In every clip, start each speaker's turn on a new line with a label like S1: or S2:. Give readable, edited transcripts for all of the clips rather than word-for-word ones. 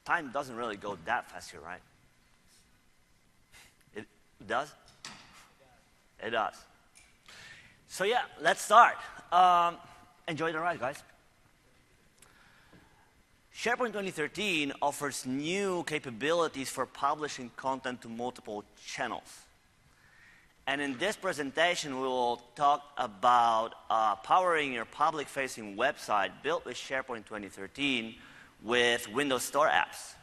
S1: time doesn't really go that fast here, right? It does? It does. So yeah, let's start. Enjoy the ride, guys. SharePoint 2013 offers new capabilities for publishing content to multiple channels. And in this presentation, we will talk about powering your public-facing website built with SharePoint 2013 with Windows Store apps.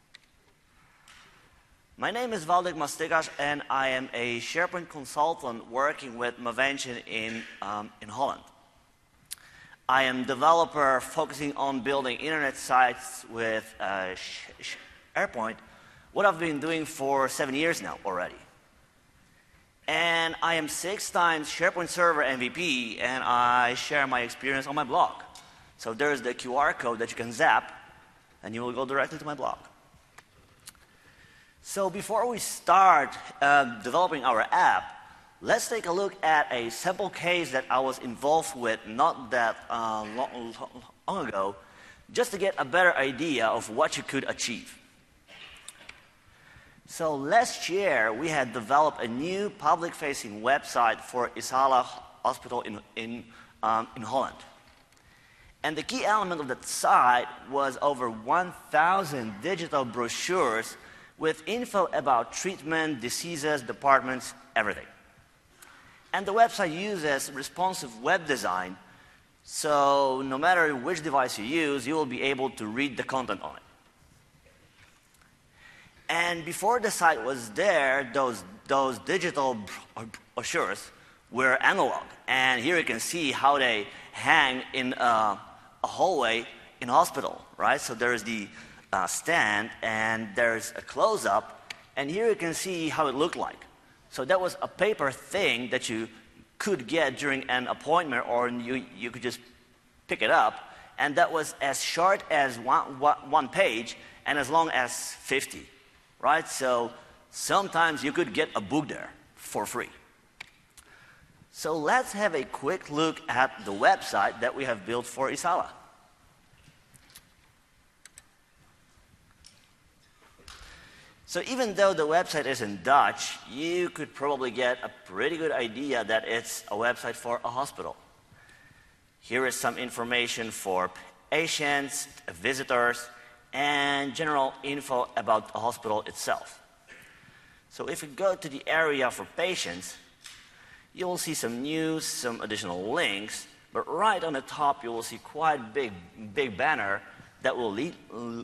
S1: My name is Waldek Mastykarz, and I am a SharePoint consultant working with Mavention in Holland. I am a developer focusing on building internet sites with SharePoint, what I've been doing for 7 years now already. And I am 6 times SharePoint Server MVP, and I share my experience on my blog. So there's the QR code that you can zap, and you will go directly to my blog. So before we start developing our app, let's take a look at a sample case that I was involved with not that long ago, just to get a better idea of what you could achieve. So last year, we had developed a new public-facing website for Isala Hospital in Holland. And the key element of that site was over 1,000 digital brochures with info about treatment, diseases, departments, everything. And the website uses responsive web design, so no matter which device you use, you will be able to read the content on it. And before the site was there, those digital brochures were analog. And here you can see how they hang in a hallway in a hospital, right? So there's the stand, and there's a close-up, and here you can see how it looked like. So that was a paper thing that you could get during an appointment, or you could just pick it up, and that was as short as one page and as long as 50, right? So sometimes you could get a book there for free. So let's have a quick look at the website that we have built for Isala. So even though the website is in Dutch, you could probably get a pretty good idea that it's a website for a hospital. Here is some information for patients, visitors, and general info about the hospital itself. So if you go to the area for patients, you will see some news, some additional links, but right on the top you will see quite big banner that will lead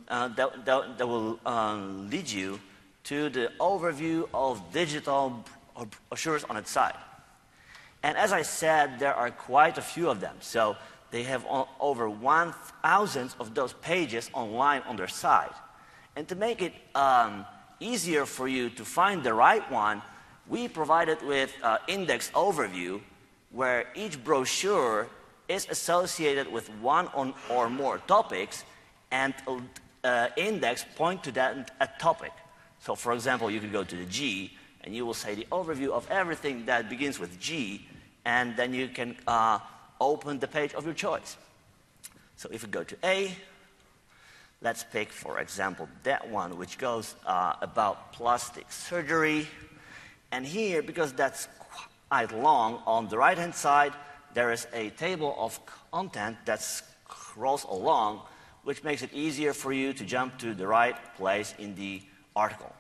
S1: you to the overview of digital brochures on its site. And as I said, there are quite a few of them. So they have over 1,000 of those pages online on their site. And to make it easier for you to find the right one, we provided with index overview, where each brochure is associated with one or more topics, and index point to that topic. So for example, you could go to the G, and you will say the overview of everything that begins with G, and then you can open the page of your choice. So if we go to A, let's pick, for example, that one, which goes about plastic surgery. And here, because that's quite long, on the right-hand side, there is a table of content that scrolls along, which makes it easier for you to jump to the right place in the article.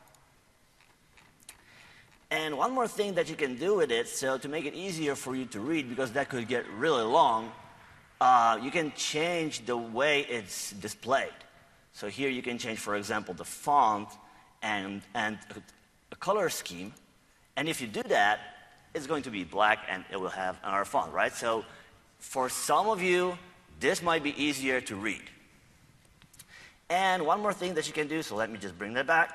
S1: And one more thing that you can do with it, so to make it easier for you to read, because that could get really long, you can change the way it's displayed. So here you can change, for example, the font and a color scheme. And if you do that, it's going to be black and it will have another font, right? So for some of you, this might be easier to read. And one more thing that you can do, so let me just bring that back.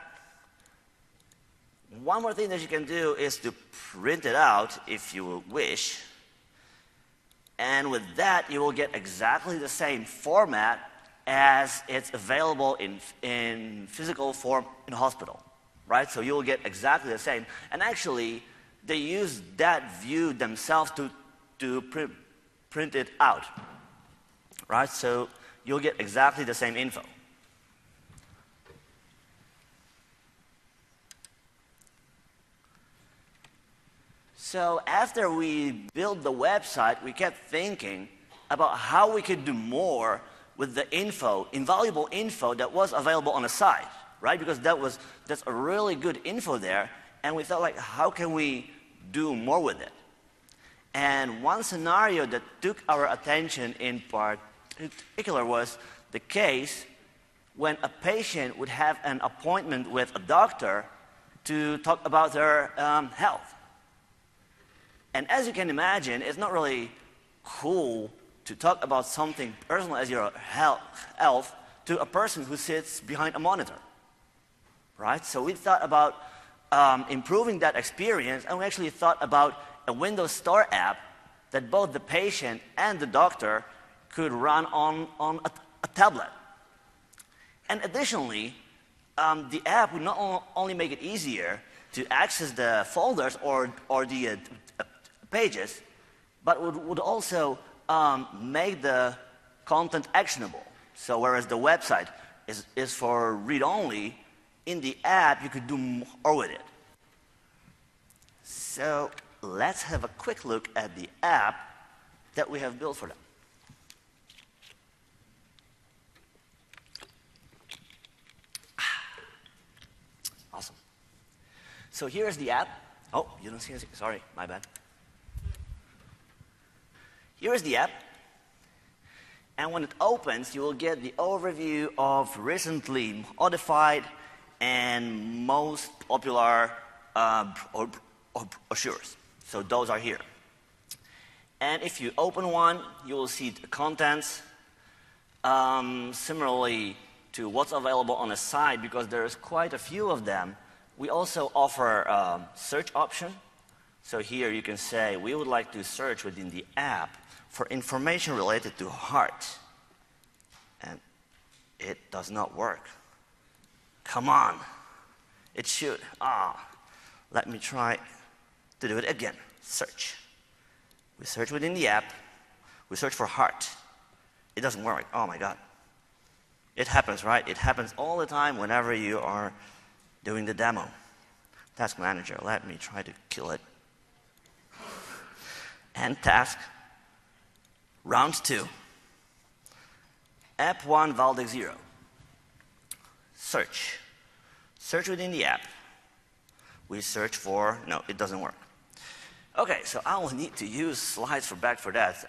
S1: One more thing that you can do is to print it out if you wish. And with that, you will get exactly the same format as it's available in physical form in a hospital, right? So you will get exactly the same. And actually, they use that view themselves to print it out, right? So you'll get exactly the same info. So after we built the website, we kept thinking about how we could do more with the info, invaluable info that was available on the site, right? Because that's a really good info there, and we thought, like, how can we do more with it? And one scenario that took our attention in particular was the case when a patient would have an appointment with a doctor to talk about their health. And as you can imagine, it's not really cool to talk about something personal as your health to a person who sits behind a monitor, right? So we thought about improving that experience, and we actually thought about a Windows Store app that both the patient and the doctor could run on a tablet. And additionally, the app would not only make it easier to access the folders or the pages, but would also make the content actionable. So whereas the website is for read-only, in the app you could do more with it. So let's have a quick look at the app that we have built for them. Awesome. So here's the app. Oh, you don't see it? Sorry, my bad. Here's the app. And when it opens, you will get the overview of recently modified and most popular brochures. So those are here. And if you open one, you will see the contents. Similarly to what's available on the site, because there's quite a few of them, we also offer a search option. So here you can say, we would like to search within the app for information related to heart. And it does not work. Come on. It should. Let me try to do it again. Search. We search within the app. We search for heart. It doesn't work. Oh my God. It happens, right? It happens all the time whenever you are doing the demo. Task Manager, let me try to kill it. And task. Round 2. App 1, Valdeck 0. Search. Search within the app. We search for, no, it doesn't work. Okay, so I will need to use slides for that.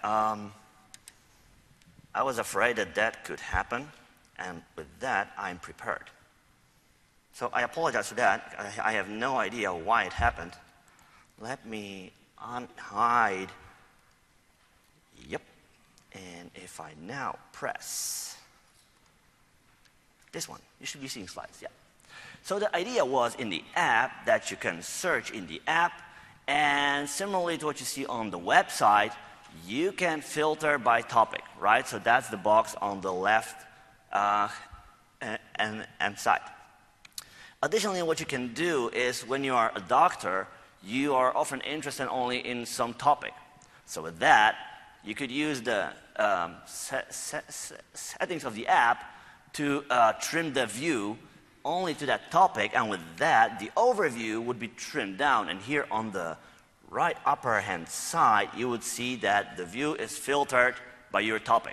S1: I was afraid that could happen, and with that, I'm prepared. So I apologize for that. I have no idea why it happened. Let me unhide. Yep. And if I now press this one, you should be seeing slides, yeah. So the idea was in the app that you can search in the app, and similarly to what you see on the website, you can filter by topic, right? So that's the box on the left and side. Additionally, what you can do is when you are a doctor, you are often interested only in some topic. So with that, you could use the settings of the app to trim the view only to that topic, and with that, the overview would be trimmed down. And here on the right upper hand side, you would see that the view is filtered by your topic.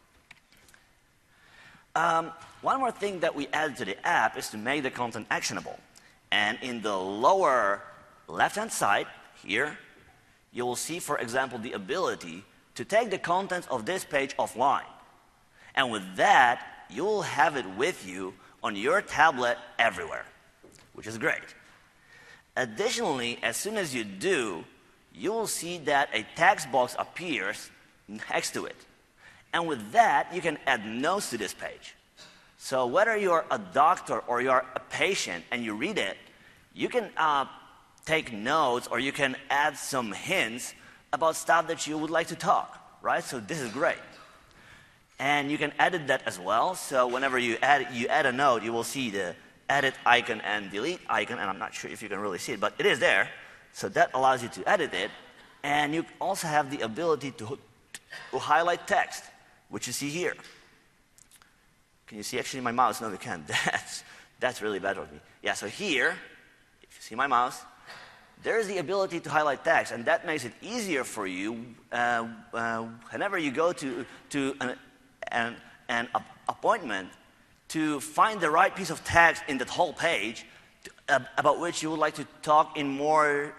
S1: One more thing that we added to the app is to make the content actionable. And in the lower left-hand side here, you will see, for example, the ability to take the contents of this page offline. And with that, you will have it with you on your tablet everywhere, which is great. Additionally, as soon as you do, you will see that a text box appears next to it. And with that, you can add notes to this page. So whether you're a doctor or you're a patient and you read it, you can take notes or you can add some hints about stuff that you would like to talk, right? So this is great. And you can edit that as well. So whenever you add a note, you will see the edit icon and delete icon, and I'm not sure if you can really see it, but it is there. So that allows you to edit it. And you also have the ability to highlight text, which you see here. Can you see actually my mouse? No, you can't. That's really bad of me. Yeah, so here, if you see my mouse, there is the ability to highlight text, and that makes it easier for you whenever you go to an appointment to find the right piece of text in that whole page about which you would like to talk in more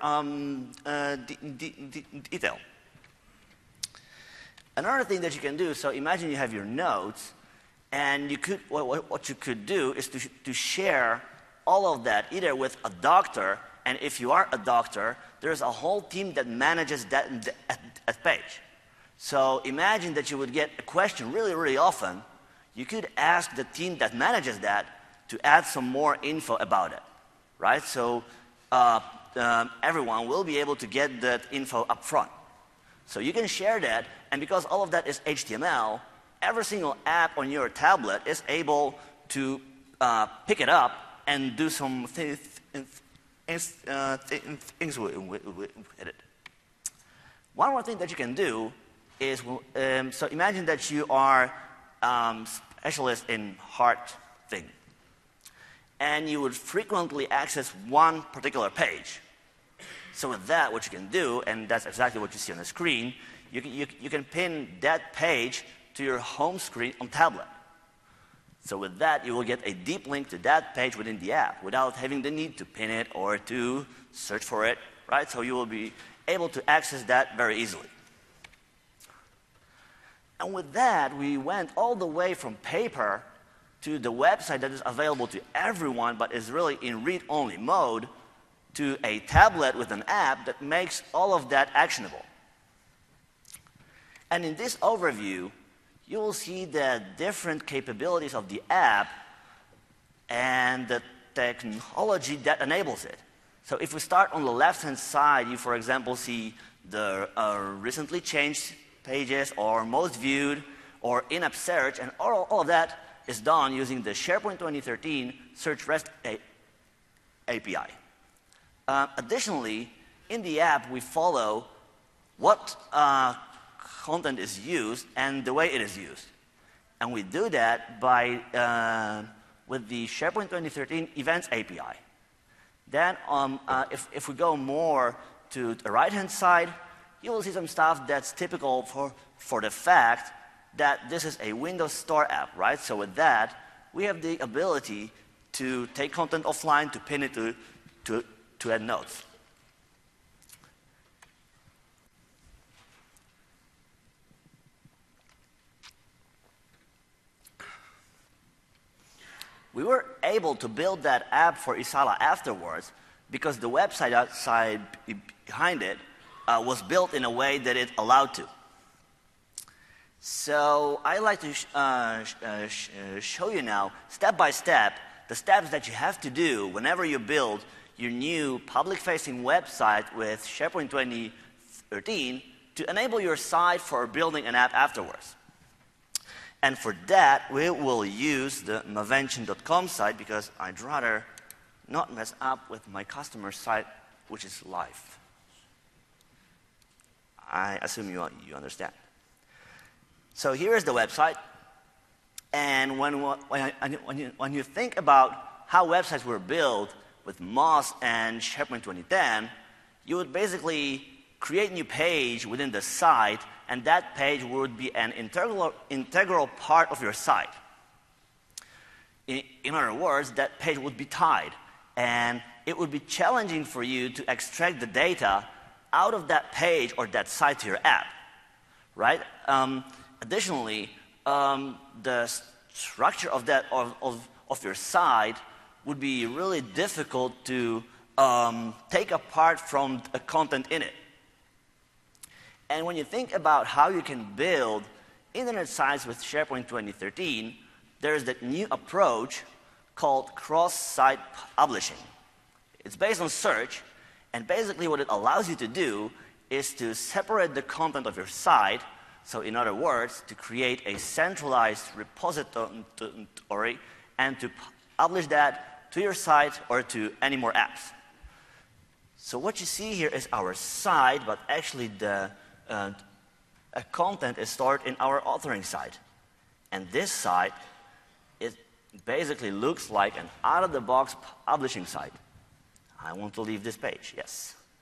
S1: detail. Another thing that you can do, so imagine you have your notes, and you could, what you could do is to share all of that either with a doctor, and if you are a doctor, there's a whole team that manages that page. So imagine that you would get a question really, really often. You could ask the team that manages that to add some more info about it, right? So everyone will be able to get that info up front. So you can share that, and because all of that is HTML, every single app on your tablet is able to pick it up and do some things with it. One more thing that you can do is, so imagine that you are specialist in heart thing, and you would frequently access one particular page. So with that, what you can do, and that's exactly what you see on the screen, you can pin that page to your home screen on tablet. So with that, you will get a deep link to that page within the app without having the need to pin it or to search for it, right? So you will be able to access that very easily. And with that, we went all the way from paper to the website that is available to everyone but is really in read-only mode to a tablet with an app that makes all of that actionable. And in this overview, you will see the different capabilities of the app and the technology that enables it. So if we start on the left-hand side, you, for example, see the recently changed pages or most viewed or in-app search, and all of that is done using the SharePoint 2013 Search REST API. Additionally, in the app, we follow what content is used and the way it is used. And we do that by, with the SharePoint 2013 Events API. Then, if we go more to the right-hand side, you will see some stuff that's typical for the fact that this is a Windows Store app, right? So with that, we have the ability to take content offline, to pin it to add notes. We were able to build that app for Isala afterwards because the website outside behind it was built in a way that it allowed to. So I like to show you now, step by step, the steps that you have to do whenever you build your new public-facing website with SharePoint 2013 to enable your site for building an app afterwards. And for that, we will use the mavention.com site because I'd rather not mess up with my customer site, which is live. I assume you understand. So here is the website. And when you think about how websites were built with MOS and SharePoint 2010, you would basically create a new page within the site, and that page would be an integral part of your site. In other words, that page would be tied, and it would be challenging for you to extract the data out of that page or that site to your app, right? Additionally, the structure of that of your site would be really difficult to take apart from the content in it. And when you think about how you can build internet sites with SharePoint 2013, there's that new approach called cross-site publishing. It's based on search, and basically what it allows you to do is to separate the content of your site. So in other words, to create a centralized repository and to publish that to your site or to any more apps. So what you see here is our site, but actually the content is stored in our authoring site. And this site, it basically looks like an out-of-the-box publishing site. I want to leave this page, yes.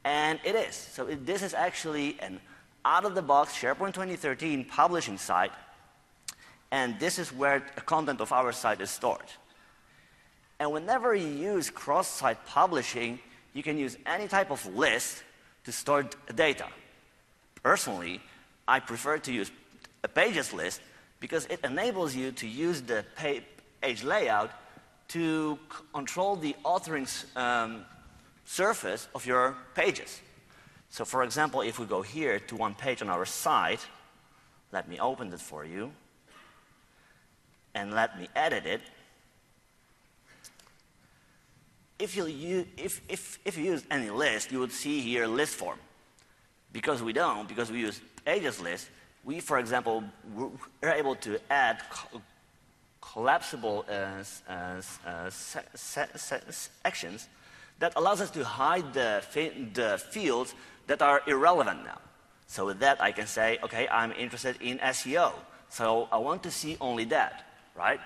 S1: And it is. So this is actually an out-of-the-box SharePoint 2013 publishing site, and this is where the content of our site is stored. And whenever you use cross-site publishing, you can use any type of list to store data. Personally, I prefer to use a pages list because it enables you to use the page layout to control the authoring surface of your pages. So for example, if we go here to one page on our site, let me open it for you, and let me edit it. If you use any list, you would see here list form. Because we don't, because we use pages list, we, for example, are able to add collapsible sections that allows us to hide the fields that are irrelevant now. So with that, I can say, okay, I'm interested in SEO. So I want to see only that, right?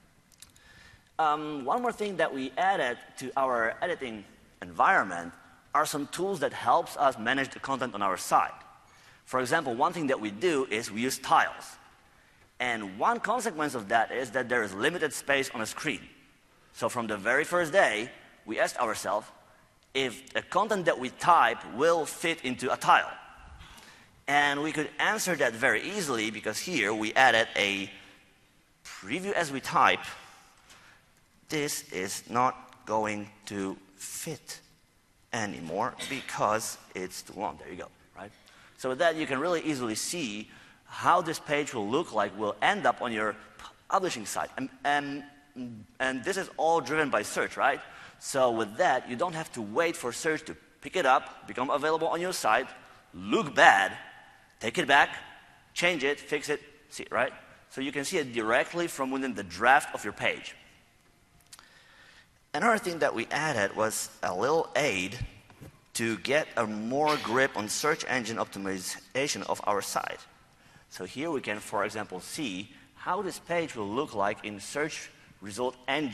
S1: One more thing that we added to our editing environment are some tools that helps us manage the content on our site. For example, one thing that we do is we use tiles. And one consequence of that is that there is limited space on a screen. So from the very first day, we asked ourselves if the content that we type will fit into a tile. And we could answer that very easily because here we added a preview as we type. This is not going to fit anymore because it's too long. There you go, right? So with that, you can really easily see how this page will look like, will end up on your publishing site. And this is all driven by search, right? So with that, you don't have to wait for search to pick it up, become available on your site, look bad, take it back, change it, fix it, see it, right? So you can see it directly from within the draft of your page. Another thing that we added was a little aid to get a more grip on search engine optimization of our site. So here we can, for example, see how this page will look like in search result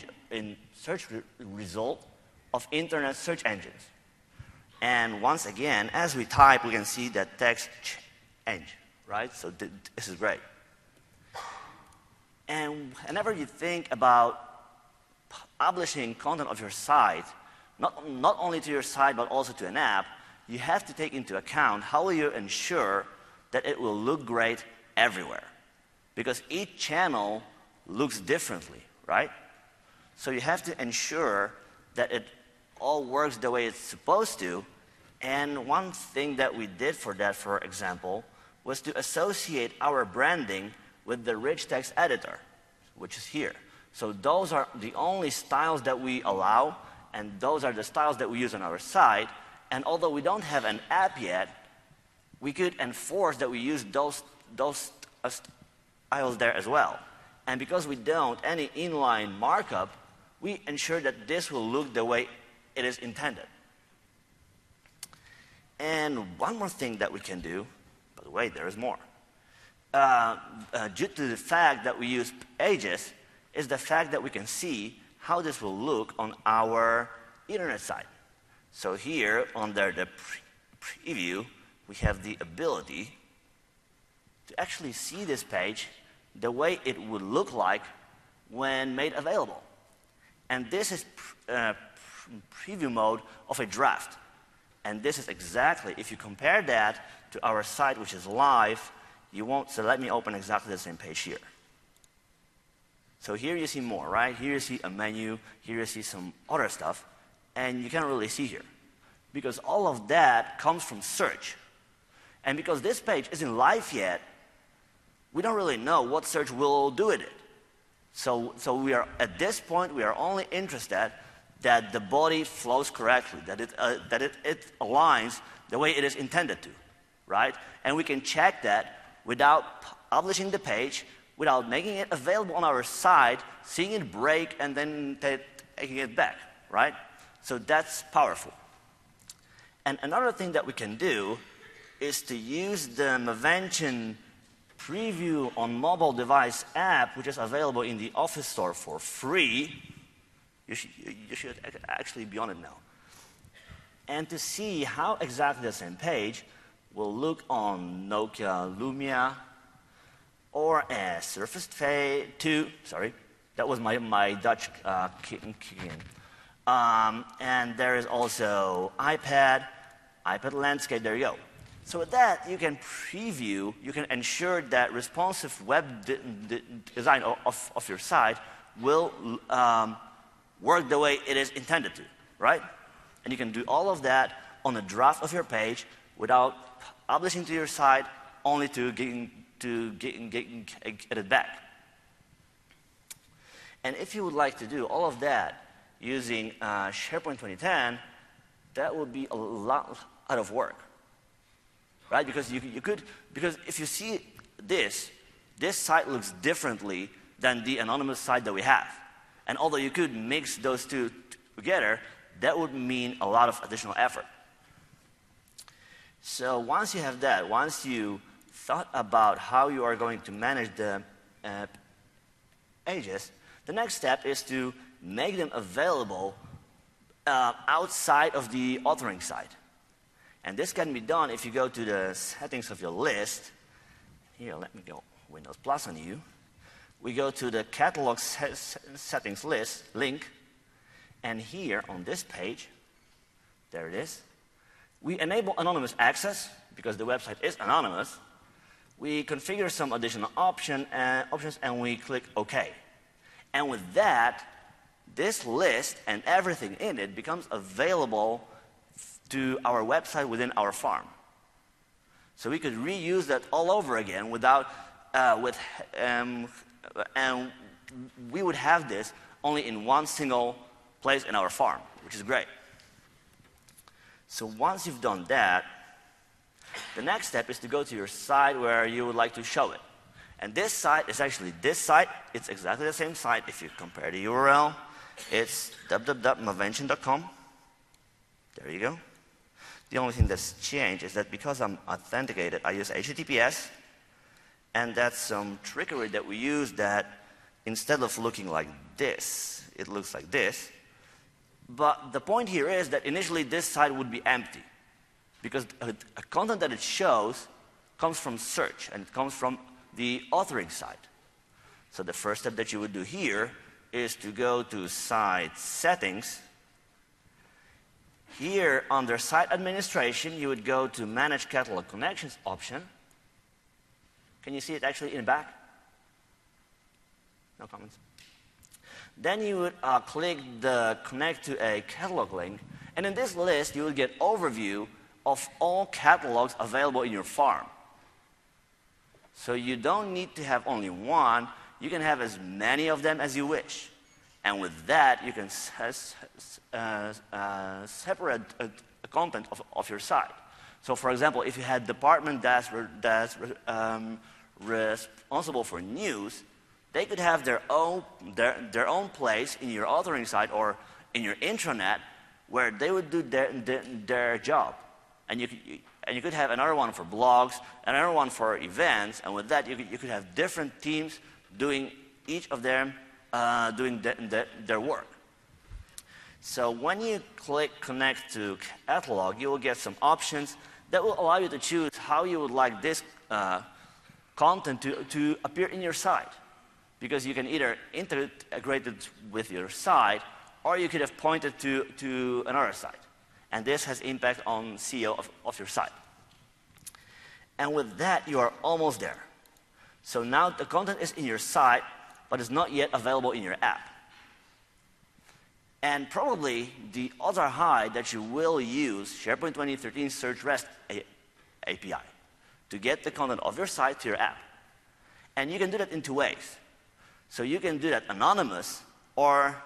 S1: of internet search engines. And once again, as we type, we can see that text change, right? So this is great. And whenever you think about publishing content of your site, not only to your site but also to an app, you have to take into account how will you ensure that it will look great everywhere. Because each channel looks differently, right? So you have to ensure that it all works the way it's supposed to. And one thing that we did for that, for example, was to associate our branding with the rich text editor, which is here. So those are the only styles that we allow, and those are the styles that we use on our site. And although we don't have an app yet, we could enforce that we use those styles there as well. And because we don't any inline markup, we ensure that this will look the way it is intended. And one more thing that we can do, by the way, there is more. Due to the fact that we use pages, is the fact that we can see how this will look on our internet site. So here, under the preview, we have the ability to actually see this page the way it would look like when made available. And this is preview mode of a draft. And this is exactly, if you compare that to our site, which is live, you won't, so let me open exactly the same page here. So here you see more, right? Here you see a menu, here you see some other stuff, and you can't really see here. Because all of that comes from search. And because this page isn't live yet, we don't really know what search will do with it. So we are, at this point, we are only interested that the body flows correctly, that it aligns the way it is intended to, right? And we can check that without publishing the page, without making it available on our site, seeing it break, and then taking it back, right? So that's powerful. And another thing that we can do is to use the Mavention Preview on Mobile Device app, which is available in the Office Store for free. You should actually be on it now. And to see how exactly the same page will look on Nokia Lumia or a Surface 2, sorry, that was my Dutch kicking in. And there is also iPad landscape, there you go. So with that, you can preview, you can ensure that responsive web design of your site will work the way it is intended to, right? And you can do all of that on a draft of your page without publishing to your site, only to get it back. And if you would like to do all of that using SharePoint 2010, that would be a lot of work, right? Because because if you see this site looks differently than the anonymous site that we have. And although you could mix those two together, that would mean a lot of additional effort. So once you have that, once you thought about how you are going to manage the pages, the next step is to make them available outside of the authoring site. And this can be done if you go to the settings of your list. Here, let me go Windows Plus on you. We go to the catalog settings list link, and here on this page, there it is, we enable anonymous access because the website is anonymous. We configure some additional options and we click OK. And with that, this list and everything in it becomes available to our website within our farm. So we could reuse that all over again without, and we would have this only in one single place in our farm, which is great. So once you've done that, the next step is to go to your site where you would like to show it. And this site is actually this site. It's exactly the same site if you compare the URL. It's www.mavention.com. There you go. The only thing that's changed is that because I'm authenticated, I use HTTPS. And that's some trickery that we use that instead of looking like this, it looks like this. But the point here is that initially this site would be empty because the content that it shows comes from search and it comes from the authoring site. So the first step that you would do here is to go to Site Settings. Here under Site Administration, you would go to Manage Catalog Connections option. Can you see it actually in the back? No comments. Then you would click the Connect to a Catalog link, and in this list you will get overview of all catalogs available in your farm. So you don't need to have only one, you can have as many of them as you wish. And with that, you can separate the content of your site. So for example, if you had department that's responsible for news, they could have their own place in your authoring site or in your intranet where they would do their job. And you could have another one for blogs, another one for events, and with that you could have different teams doing each of them doing their work. So when you click Connect to Catalog, you will get some options that will allow you to choose how you would like this content to appear in your site. Because you can either integrate it with your site, or you could have pointed to another site. And this has impact on SEO of your site. And with that, you are almost there. So now the content is in your site, but it's not yet available in your app. And probably the odds are high that you will use SharePoint 2013 Search REST API to get the content of your site to your app. And you can do that in two ways. So you can do that anonymous or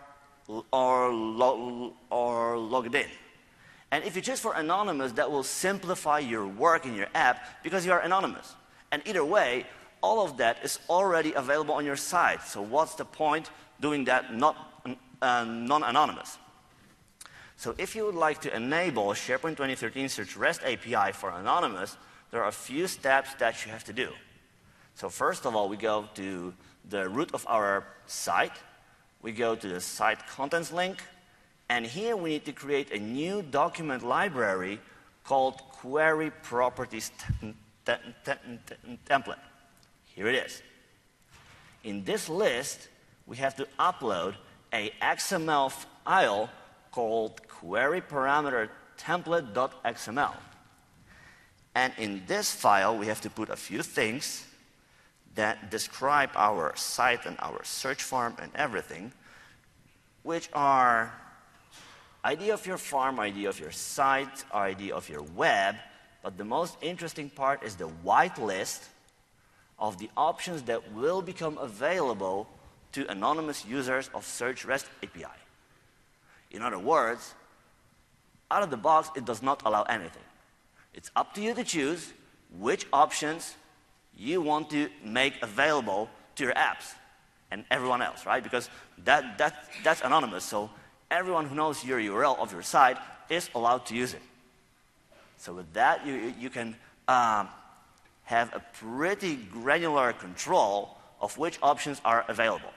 S1: logged in. And if you choose for anonymous, that will simplify your work in your app because you are anonymous. And either way, all of that is already available on your site. So what's the point doing that non-anonymous? So if you would like to enable SharePoint 2013 Search REST API for anonymous, there are a few steps that you have to do. So first of all, we go to the root of our site. We go to the site contents link, And here we need to create a new document library called query properties template. Here it is. In this list, we have to upload a XML file called query parameter template.xml. And in this file, we have to put a few things that describe our site and our search farm and everything, which are ID of your farm, ID of your site, ID of your web. But the most interesting part is the white list of the options that will become available to anonymous users of Search REST API. In other words, out of the box, it does not allow anything. It's up to you to choose which options you want to make available to your apps and everyone else, right? Because that's anonymous, so everyone who knows your URL of your site is allowed to use it. So with that, you can have a pretty granular control of which options are available.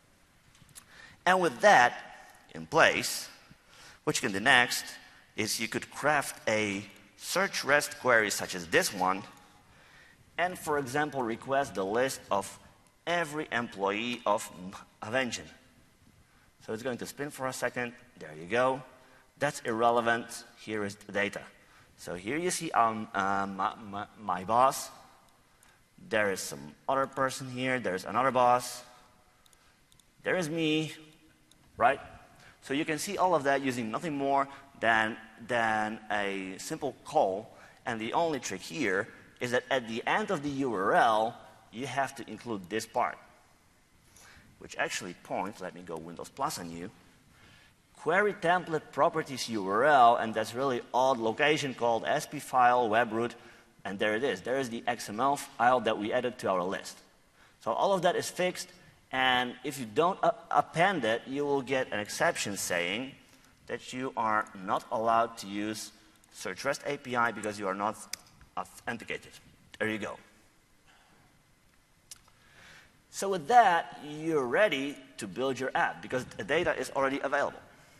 S1: And with that in place, what you can do next is you could craft a search REST query such as this one, and for example, request the list of every employee of Engine. So it's going to spin for a second. There you go. That's irrelevant. Here is the data. So here you see my boss. There is some other person here. There's another boss. There is me, right? So you can see all of that using nothing more than a simple call. And the only trick here is that at the end of the URL, you have to include this part, which actually points, let me go Windows Plus on you, query template properties URL, and that's really odd location called SP file web root, and there it is. There is the XML file that we added to our list. So all of that is fixed, and if you don't append it, you will get an exception saying that you are not allowed to use Search REST API because you are not authenticated. There you go. So with that, you're ready to build your app because the data is already available.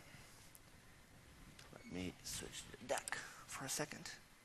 S1: Let me switch the deck for a second.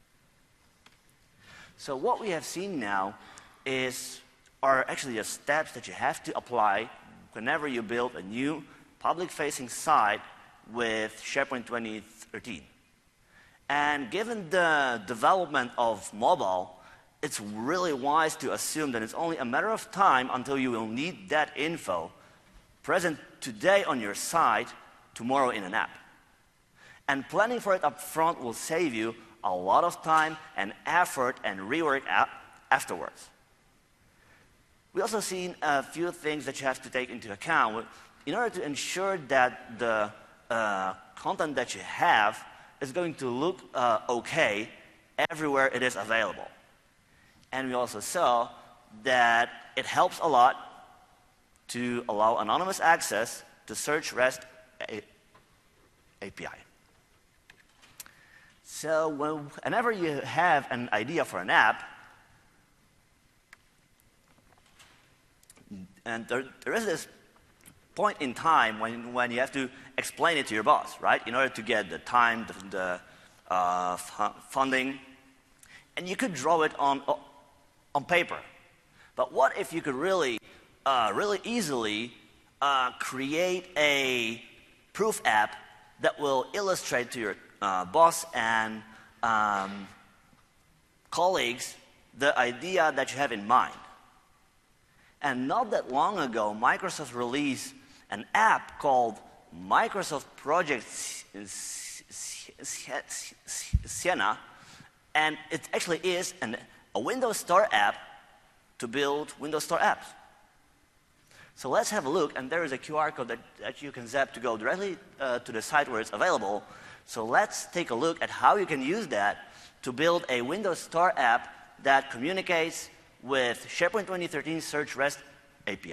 S1: So what we have seen now are actually the steps that you have to apply whenever you build a new public-facing site with SharePoint 2013. And given the development of mobile, it's really wise to assume that it's only a matter of time until you will need that info present today on your site, tomorrow in an app. And planning for it up front will save you a lot of time and effort and rework afterwards. We also seen a few things that you have to take into account in order to ensure that the content that you have is going to look okay everywhere it is available. And we also saw that it helps a lot to allow anonymous access to Search REST API. So whenever you have an idea for an app, and there is this point in time when you have to explain it to your boss, right? In order to get the time, the funding, and you could draw it on paper. But what if you could really easily create a proof app that will illustrate to your boss and colleagues the idea that you have in mind? And not that long ago, Microsoft released an app called Microsoft Project Sienna, and it actually is a Windows Store app to build Windows Store apps. So let's have a look, and there is a QR code that you can zap to go directly to the site where it's available. So let's take a look at how you can use that to build a Windows Store app that communicates with SharePoint 2013 Search REST API.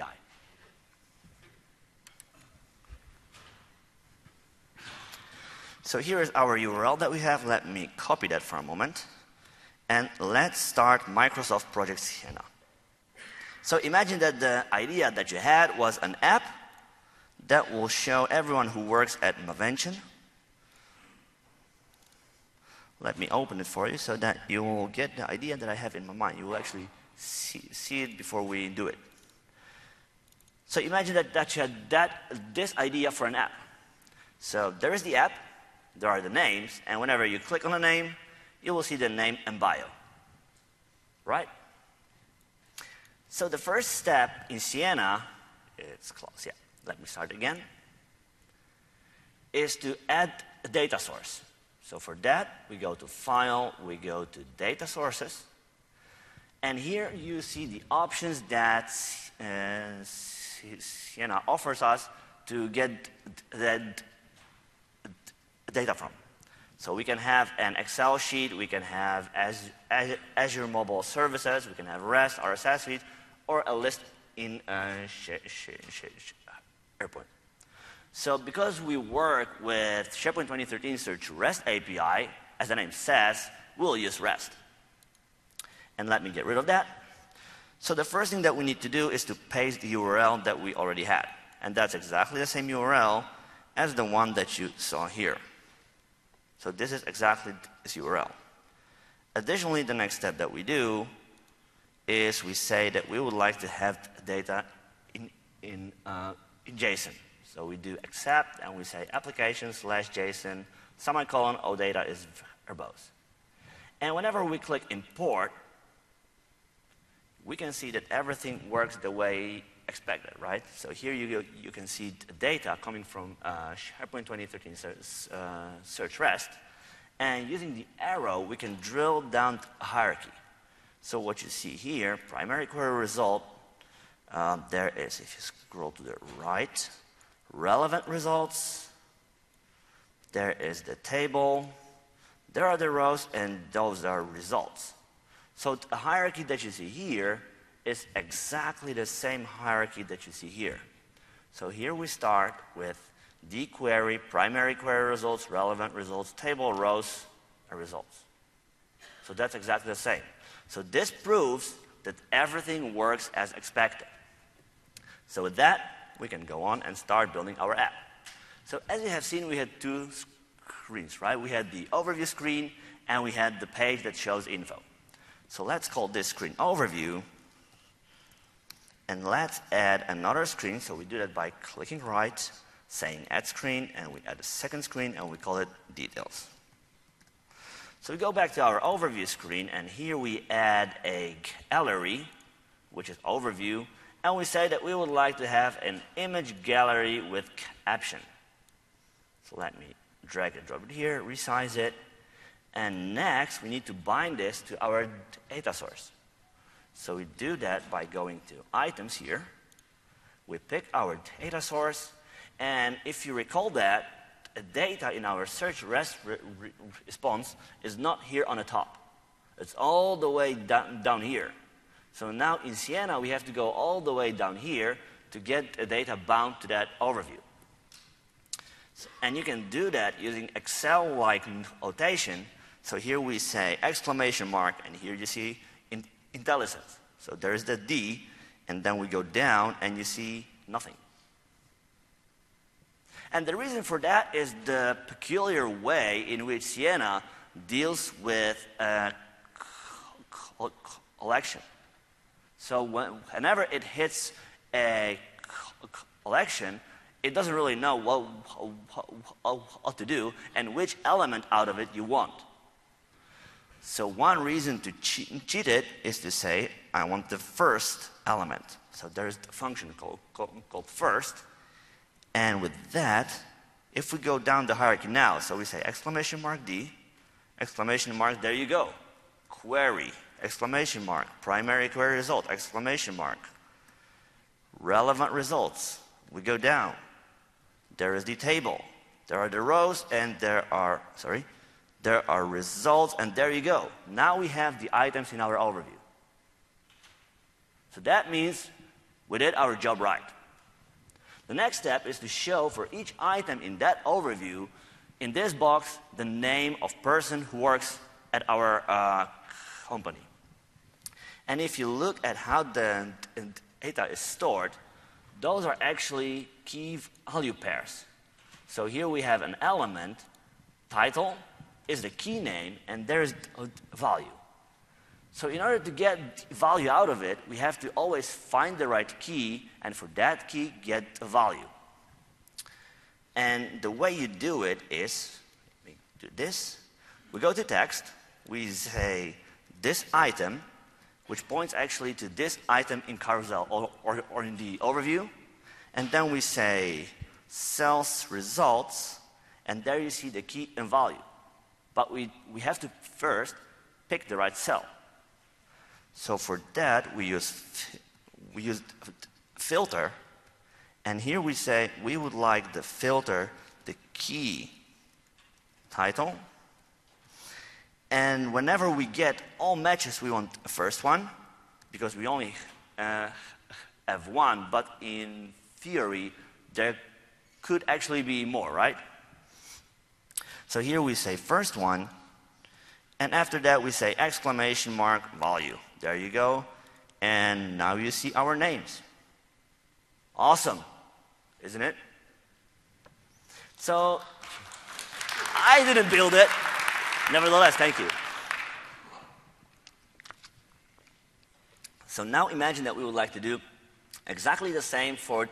S1: So here is our URL that we have. Let me copy that for a moment. And let's start Microsoft Project Sienna. So imagine that the idea that you had was an app that will show everyone who works at Mavention. Let me open it for you so that you will get the idea that I have in my mind. You will actually see it before we do it. So imagine that you had this idea for an app. So there is the app, there are the names, and whenever you click on a name, you will see the name and bio. Right? So the first step in Sienna, it's close, yeah, let me start again, is to add a data source. So for that, we go to File, we go to Data Sources, and here you see the options that Sienna offers us to get that data from. So we can have an Excel sheet, we can have Azure Mobile Services, we can have REST, RSS feed, or a list in SharePoint. So because we work with SharePoint 2013 Search REST API, as the name says, we'll use REST. And let me get rid of that. So the first thing that we need to do is to paste the URL that we already had. And that's exactly the same URL as the one that you saw here. So this is exactly this URL. Additionally, the next step that we do is we say that we would like to have data in JSON. So we do accept and we say application/JSON, semicolon, OData is verbose. And whenever we click import, we can see that everything works the way expected, right? So here you can see the data coming from SharePoint 2013 Search REST. And using the arrow, we can drill down a hierarchy. So what you see here, primary query result, there is, if you scroll to the right, relevant results, there is the table, there are the rows, and those are results. So the hierarchy that you see here is exactly the same hierarchy that you see here. So here we start with the query, primary query results, relevant results, table, rows, and results. So that's exactly the same. So this proves that everything works as expected. So with that, we can go on and start building our app. So as you have seen, we had two screens, right? We had the overview screen, and we had the page that shows info. So let's call this screen overview, and let's add another screen. So we do that by clicking right, saying add screen, and we add a second screen, and we call it details. So we go back to our overview screen, and here we add a gallery, which is overview, and we say that we would like to have an image gallery with caption. So let me drag and drop it here, resize it, and next we need to bind this to our data source. So we do that by going to items here, we pick our data source, and if you recall that, the data in our search REST response is not here on the top. It's all the way down here. So now in Sienna, we have to go all the way down here to get the data bound to that overview. And you can do that using Excel-like notation. So here we say exclamation mark, and here you see IntelliSense. So there's the D, and then we go down, and you see nothing. And the reason for that is the peculiar way in which Sienna deals with a collection. So whenever it hits a collection, it doesn't really know what to do and which element out of it you want. So one reason to cheat it is to say, I want the first element. So there's the function called first. And with that, if we go down the hierarchy now, so we say exclamation mark D, exclamation mark, there you go. Query, exclamation mark, primary query result, exclamation mark. Relevant results, we go down. There is the table. There are the rows, and there are results, and there you go. Now we have the items in our overview. So that means we did our job right. The next step is to show for each item in that overview, in this box, the name of person who works at our company. And if you look at how the data is stored, those are actually key value pairs. So here we have an element, title is the key name, and there's a value. So in order to get value out of it, we have to always find the right key, and for that key, get a value. And the way you do it is, we do this. We go to text. We say this item, which points actually to this item in carousel or in the overview. And then we say sales results, and there you see the key and value. But we have to first pick the right cell. So for that, we use filter. And here we say we would like the filter, the key title. And whenever we get all matches, we want a first one, because we only have one, but in theory, there could actually be more, right? So here we say first one, and after that we say exclamation mark value. There you go. And now you see our names. Awesome, isn't it? So I didn't build it. Nevertheless, thank you. So now imagine that we would like to do exactly the same for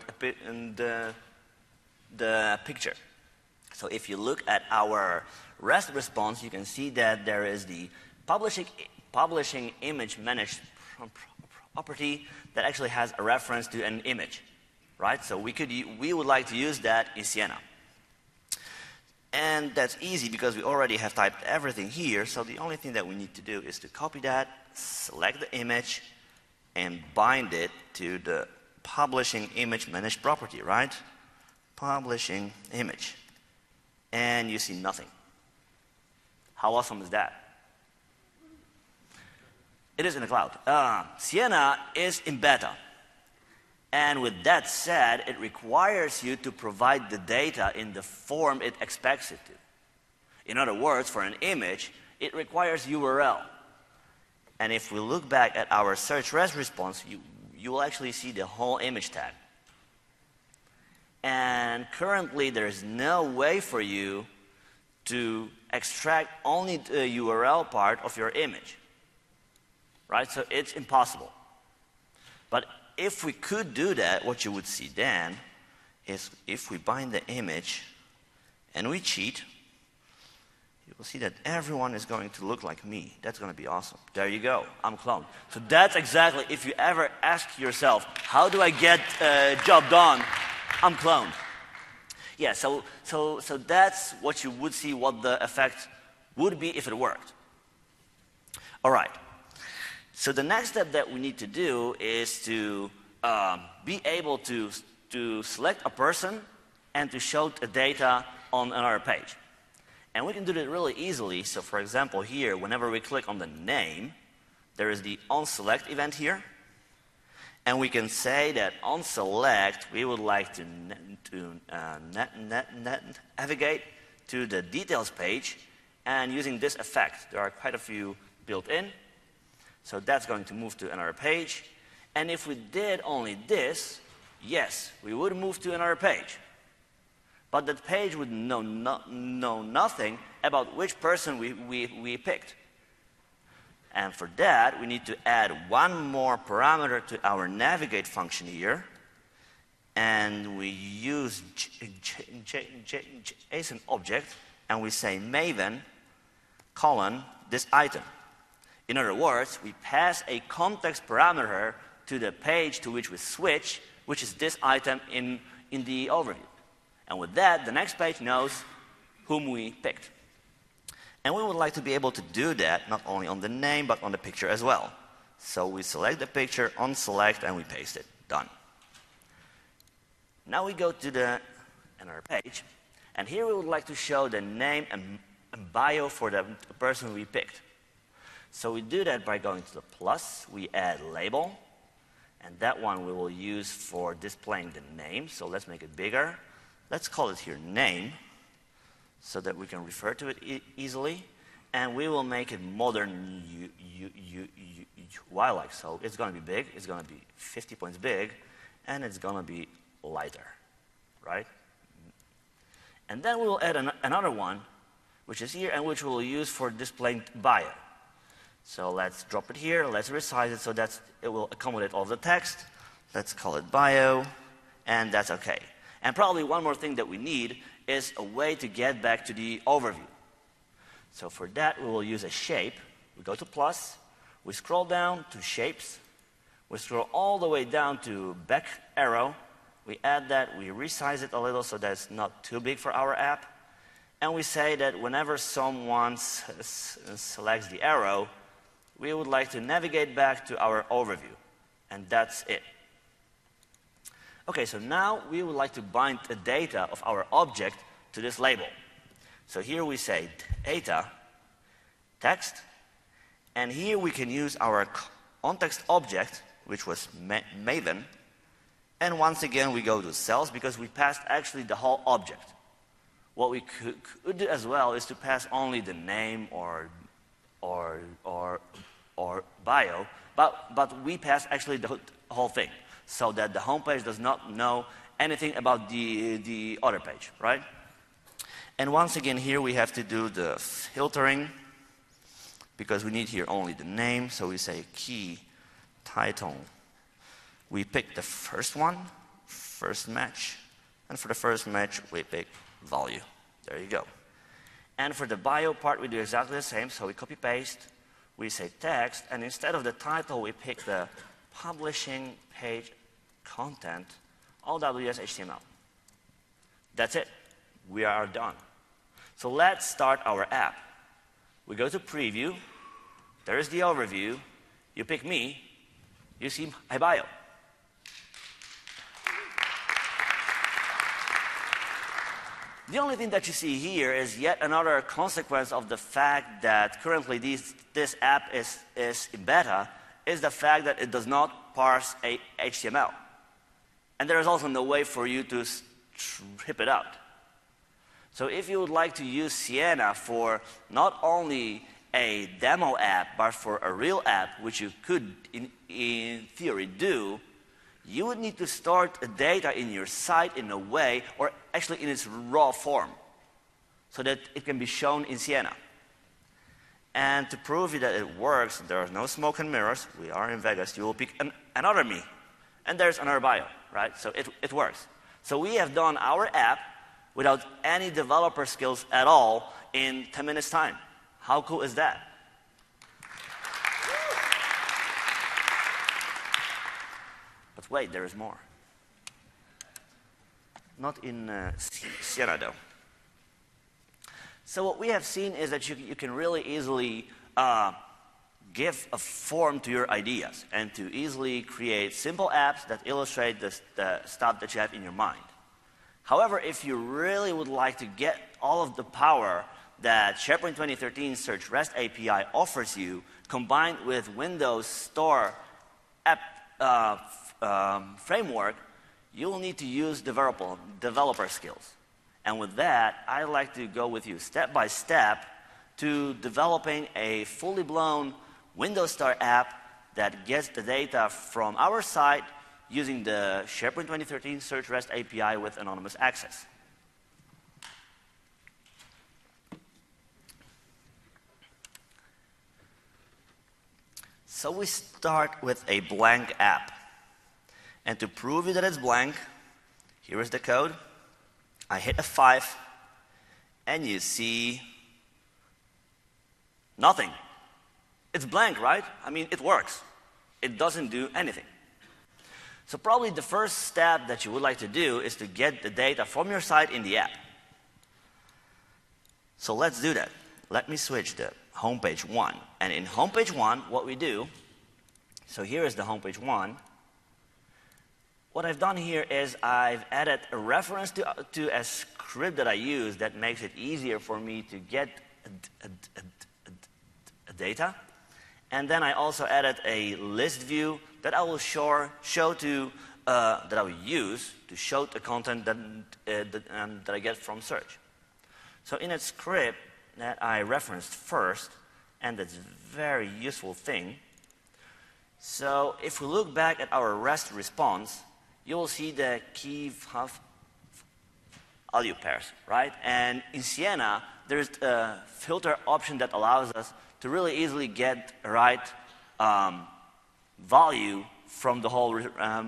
S1: the picture. So if you look at our REST response, you can see that there is the publishing image managed property that actually has a reference to an image, right? So we would like to use that in Sienna. And that's easy because we already have typed everything here. So the only thing that we need to do is to copy that, select the image, and bind it to the publishing image managed property, right? Publishing image. And you see nothing. How awesome is that? It is in the cloud. Sienna is in beta. And with that said, it requires you to provide the data in the form it expects it to. In other words, for an image, it requires URL. And if we look back at our search REST response, you will actually see the whole image tag. And currently, there is no way for you to extract only the URL part of your image. Right? So it's impossible. But if we could do that, what you would see then is if we bind the image and we cheat, you will see that everyone is going to look like me. That's going to be awesome. There you go. I'm cloned. So that's exactly, if you ever ask yourself, how do I get a job done? I'm cloned. Yeah, so that's what you would see, what the effect would be if it worked. All right. So the next step that we need to do is to be able to select a person and to show the data on another page. And we can do that really easily. So for example, here, whenever we click on the name, there is the onSelect event here. And we can say that on select, we would like to navigate to the details page, and using this effect, there are quite a few built in. So that's going to move to another page. And if we did only this, yes, we would move to another page. But that page would know nothing about which person we picked. And for that, we need to add one more parameter to our navigate function here. And we use JSON object, and we say Maven, this item. In other words, we pass a context parameter to the page to which we switch, which is this item in the overview. And with that, the next page knows whom we picked. And we would like to be able to do that not only on the name, but on the picture as well. So we select the picture, on select, and we paste it. Done. Now we go to another page. And here we would like to show the name and bio for the person we picked. So we do that by going to the plus. We add label. And that one we will use for displaying the name. So let's make it bigger. Let's call it here name, so that we can refer to it easily. And we will make it modern UI-like. So it's going to be big. It's going to be 50 points big. and it's going to be lighter, right? And then we'll add another one, which is here, and which we'll use for displaying bio. So let's drop it here. Let's resize it so that it will accommodate all of the text. Let's call it bio, and that's OK. And probably one more thing that we need is a way to get back to the overview. So for that, we will use a shape. We go to plus. We scroll down to shapes. We scroll all the way down to back arrow. We add that. We resize it a little so that it's not too big for our app. And we say that whenever someone selects the arrow, we would like to navigate back to our overview. And that's it. OK, so now we would like to bind the data of our object to this label. So here we say data, text, and here we can use our context object, which was Maven, and once again we go to cells because we passed actually the whole object. What we could do as well is to pass only the name or bio, but we pass actually the whole thing, so that the home page does not know anything about the other page, right? And once again, here we have to do the filtering because we need here only the name. So we say key title. We pick the first one, first match. And for the first match, we pick value. There you go. And for the bio part, we do exactly the same. So we copy paste. We say text. And instead of the title, we pick the publishing page content, all WS HTML. That's it. We are done. So let's start our app. We go to preview. There is the overview. You pick me. You see my bio. The only thing that you see here is yet another consequence of the fact that currently this app is in beta, is the fact that it does not parse HTML. And there is also no way for you to strip it out. So if you would like to use Sienna for not only a demo app, but for a real app, which you could, in theory, do, you would need to store the data in your site in a way, or actually in its raw form, so that it can be shown in Sienna. And to prove you that it works, there are no smoke and mirrors. We are in Vegas. You will pick another me. And there's another bio, right? So it works. So we have done our app without any developer skills at all in 10 minutes' time. How cool is that? But wait, there is more. Not in Sienna, though. So what we have seen is that you can really easily give a form to your ideas and to easily create simple apps that illustrate the stuff that you have in your mind. However, if you really would like to get all of the power that SharePoint 2013 Search REST API offers you, combined with Windows Store app framework, you will need to use developer skills. And with that, I'd like to go with you step by step to developing a fully blown Windows Store app that gets the data from our site using the SharePoint 2013 Search REST API with anonymous access. So we start with a blank app. And to prove you that it's blank, here is the code. I hit F5, and you see nothing. It's blank, right? I mean, it works. It doesn't do anything. So probably the first step that you would like to do is to get the data from your site in the app. So let's do that. Let me switch to homepage 1. And in homepage 1, what we do, so here is the homepage 1. What I've done here is I've added a reference to a script that I use that makes it easier for me to get data. And then I also added a list view that I will that I will use to show the content that I get from search. So in a script that I referenced first, and that's a very useful thing. So if we look back at our REST response, you will see the key value pairs, right? And in Siena, there's a filter option that allows us to really easily get the right value from the whole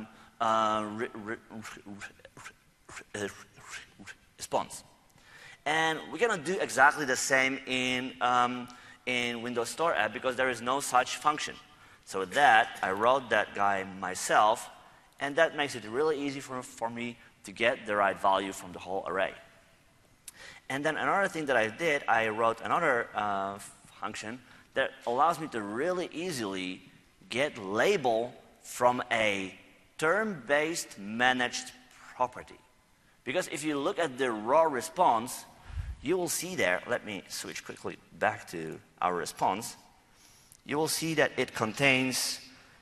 S1: response. And we're going to do exactly the same in Windows Store app because there is no such function. So with that, I wrote that guy myself, and that makes it really easy for me to get the right value from the whole array. And then another thing that I did, I wrote another function that allows me to really easily get label from a term-based managed property. Because if you look at the raw response, you will see there, let me switch quickly back to our response, you will see that it contains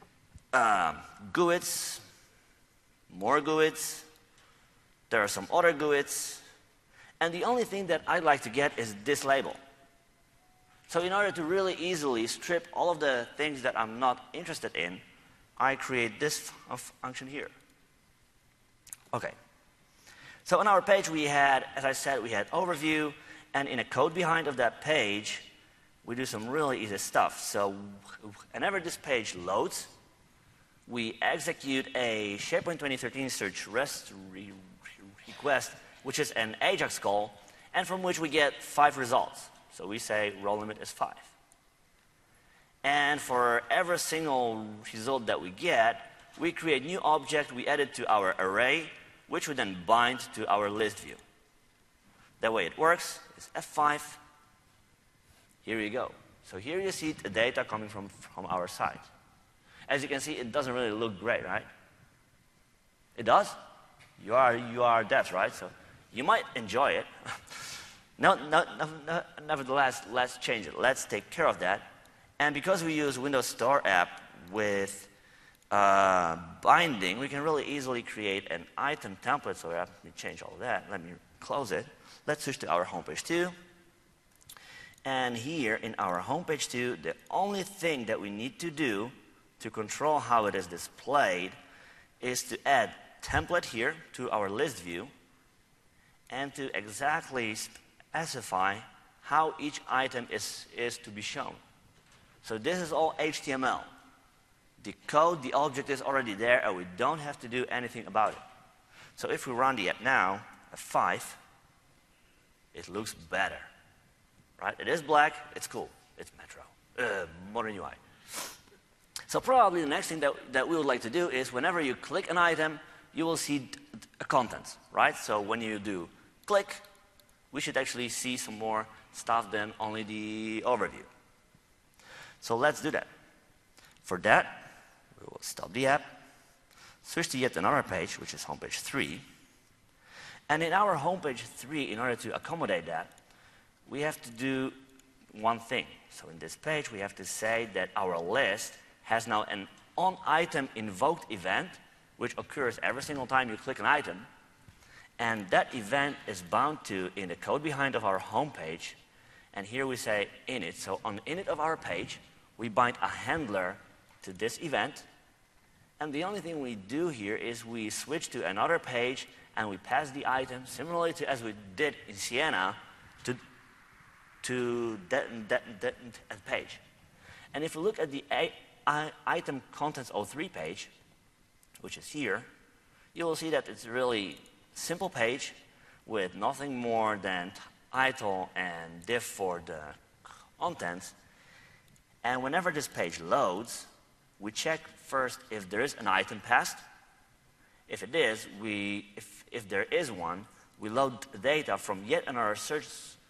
S1: GUIDs, more GUIDs, there are some other GUIDs, and the only thing that I'd like to get is this label. So in order to really easily strip all of the things that I'm not interested in, I create this function here. Okay. So on our page we had, as I said, we had overview, and in a code behind of that page, we do some really easy stuff. So whenever this page loads, we execute a SharePoint 2013 search REST request, which is an AJAX call, and from which we get 5 results. So we say row limit is 5. And for every single result that we get, we create new object, we add it to our array, which we then bind to our list view. The way it works is F5. Here you go. So here you see the data coming from our site. As you can see, it doesn't really look great, right? It does? You are devs, right? So you might enjoy it. Nevertheless, let's change it. Let's take care of that. And because we use Windows Store app with binding, we can really easily create an item template. So let me change all of that. Let me close it. Let's switch to our homepage 2. And here in our homepage 2, the only thing that we need to do to control how it is displayed is to add template here to our list view and to exactly specify how each item is to be shown. So this is all HTML. The code, the object is already there, and we don't have to do anything about it. So if we run the app now, F5, it looks better. Right? It is black, it's cool. It's Metro, modern UI. So probably the next thing that we would like to do is whenever you click an item, you will see contents, right? So when you do click, we should actually see some more stuff than only the overview. So let's do that. For that, we will stop the app, switch to yet another page, which is homepage 3. And in our homepage 3, in order to accommodate that, we have to do one thing. So in this page, we have to say that our list has now an onItemInvoked event, which occurs every single time you click an item. And that event is bound to in the code behind of our homepage. And here we say init. So on the init of our page, we bind a handler to this event. And the only thing we do here is we switch to another page and we pass the item, similarly to as we did in Siena, to that page. And if you look at the item contents 03 page, which is here, you will see that it's a really simple page with nothing more than title and div for the contents. And whenever this page loads, we check first if there is an item passed. If it is, if there is one, we load the data from yet another search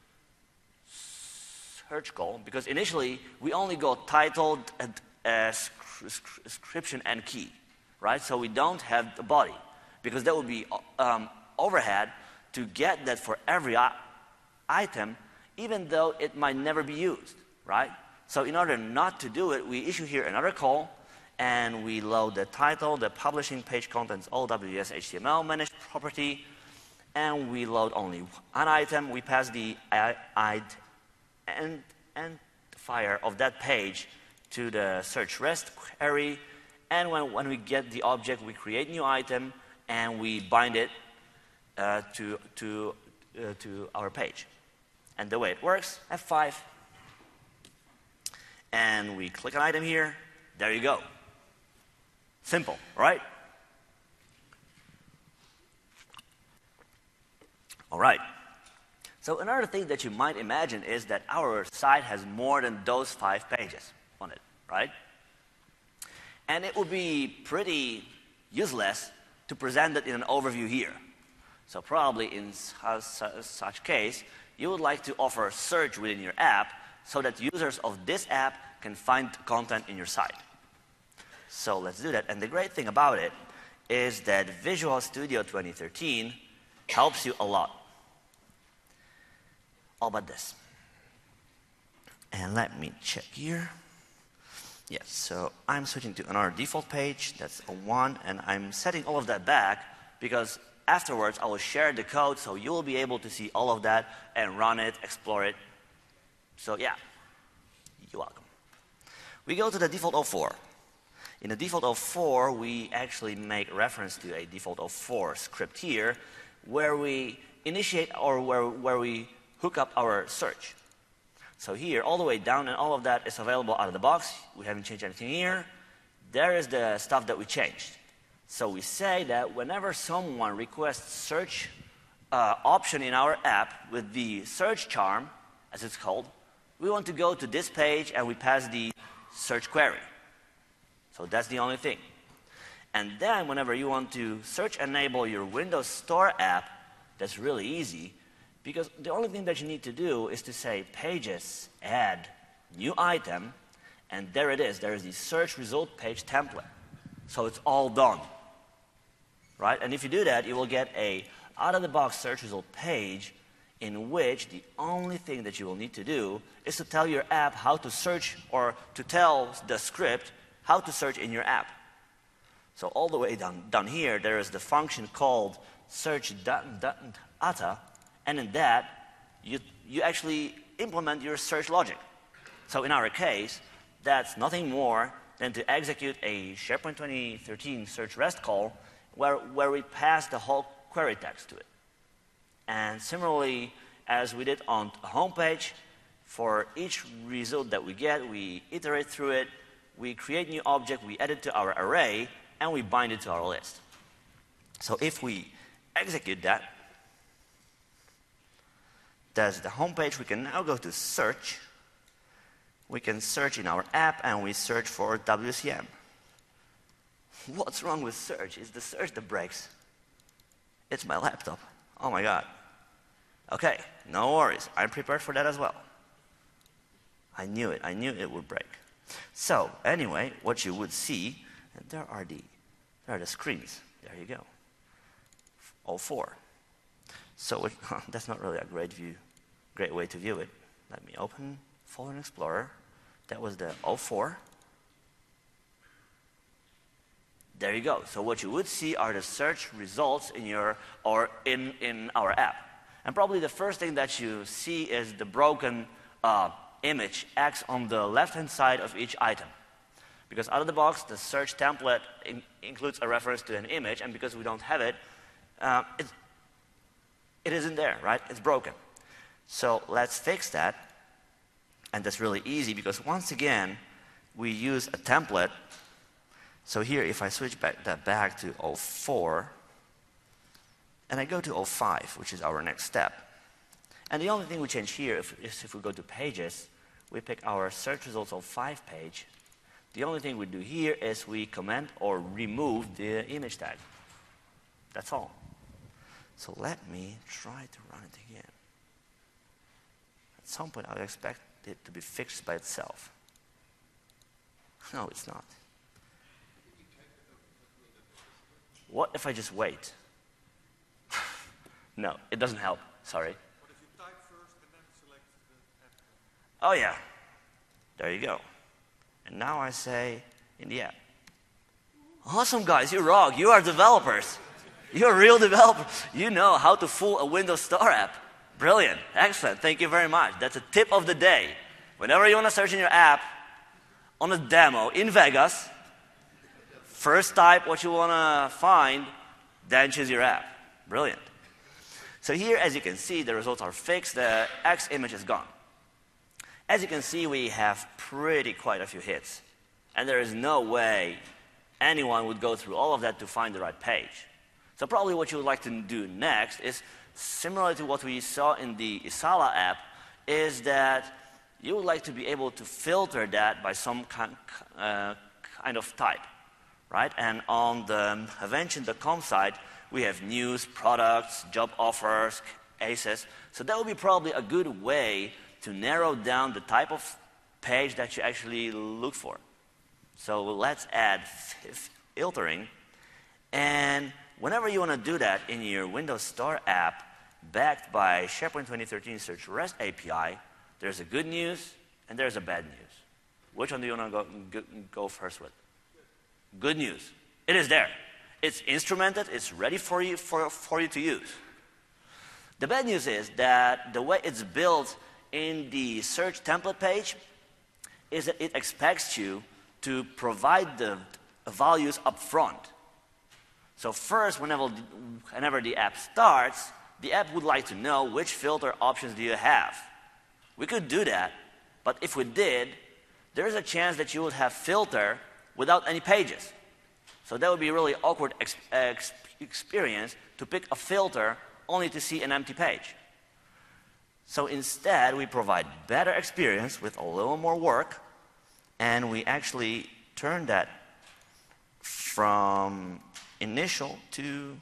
S1: call, because initially we only got title, description, and key, right? So we don't have the body, because that would be overhead to get that for every item, even though it might never be used, right? So in order not to do it, we issue here another call, and we load the title, the publishing page contents, OWS HTML managed property, and we load only one item. We pass the identifier of that page to the search REST query, and when we get the object, we create new item, and we bind it to our page. And the way it works, F5, and we click an item here. There you go. Simple, right? All right. So another thing that you might imagine is that our site has more than those 5 pages on it, right? And it would be pretty useless to present it in an overview here. So probably in such case, you would like to offer search within your app so that users of this app can find content in your site. So let's do that. And the great thing about it is that Visual Studio 2013 helps you a lot. All but this. And let me check here. Yes, so I'm switching to another default page. That's a 1, and I'm setting all of that back because afterwards I will share the code so you will be able to see all of that and run it, explore it. So yeah, you're welcome. We go to the default 04. In the default 04, we actually make reference to a default 04 script here where we initiate or where we hook up our search. So here, all the way down, and all of that is available out of the box. We haven't changed anything here. There is the stuff that we changed. So we say that whenever someone requests search option in our app with the search charm, as it's called, we want to go to this page and we pass the search query. So that's the only thing. And then whenever you want to search enable your Windows Store app, that's really easy. Because the only thing that you need to do is to say pages, add, new item, and there it is. There is the search result page template. So it's all done, right? And if you do that, you will get a out-of-the-box search result page in which the only thing that you will need to do is to tell your app how to search or to tell the script how to search in your app. So all the way down here, there is the function called search.ata. And in that, you actually implement your search logic. So in our case, that's nothing more than to execute a SharePoint 2013 search REST call where we pass the whole query text to it. And similarly, as we did on a homepage, for each result that we get, we iterate through it, we create new object, we add it to our array, and we bind it to our list. So if we execute that, that's the home page. We can now go to search. We can search in our app and we search for WCM. What's wrong with search? It's the search that breaks. It's my laptop. Oh my God. Okay, no worries. I'm prepared for that as well. I knew it. I knew it would break. So anyway, what you would see, and there are the screens. There you go. All 4. So that's not really a great way to view it. Let me open Folder Explorer. That was the 04. There you go. So what you would see are the search results in our app. And probably the first thing that you see is the broken image X on the left-hand side of each item. Because out of the box, the search template includes a reference to an image, and because we don't have it, it isn't there, right? It's broken. So let's fix that. And that's really easy because once again, we use a template. So here, if I switch that back to 04, and I go to 05, which is our next step. And the only thing we change here is if we go to pages, we pick our search results 05 page. The only thing we do here is we comment or remove the image tag. That's all. So let me try to run it again. At some point, I would expect it to be fixed by itself. No, it's not. What if I just wait? No, it doesn't help. Sorry.
S2: What if you type first and then select the app?
S1: Oh, yeah. There you go. And now I say in the app. Awesome, guys. You rock. You are developers. You're real developers. You know how to fool a Windows Store app. Brilliant. Excellent. Thank you very much. That's a tip of the day. Whenever you want to search in your app on a demo in Vegas, first type what you want to find, then choose your app. Brilliant. So here, as you can see, the results are fixed. The X image is gone. As you can see, we have quite a few hits. And there is no way anyone would go through all of that to find the right page. So probably what you would like to do next is, similar to what we saw in the Isala app, is that you would like to be able to filter that by some kind of type, right? And on the Havention.com site, we have news, products, job offers, cases. So that would be probably a good way to narrow down the type of page that you actually look for. So let's add filtering. And whenever you want to do that in your Windows Store app, backed by SharePoint 2013 Search REST API, there's a good news and there's a bad news. Which one do you want to go first with? Good news. It is there. It's instrumented. It's ready for you to use. The bad news is that the way it's built in the search template page is that it expects you to provide the values up front. So first, whenever the app starts, the app would like to know which filter options do you have. We could do that, but if we did, there is a chance that you would have filter without any pages. So that would be a really awkward experience to pick a filter only to see an empty page. So instead, we provide better experience with a little more work, and we actually turn that from initial to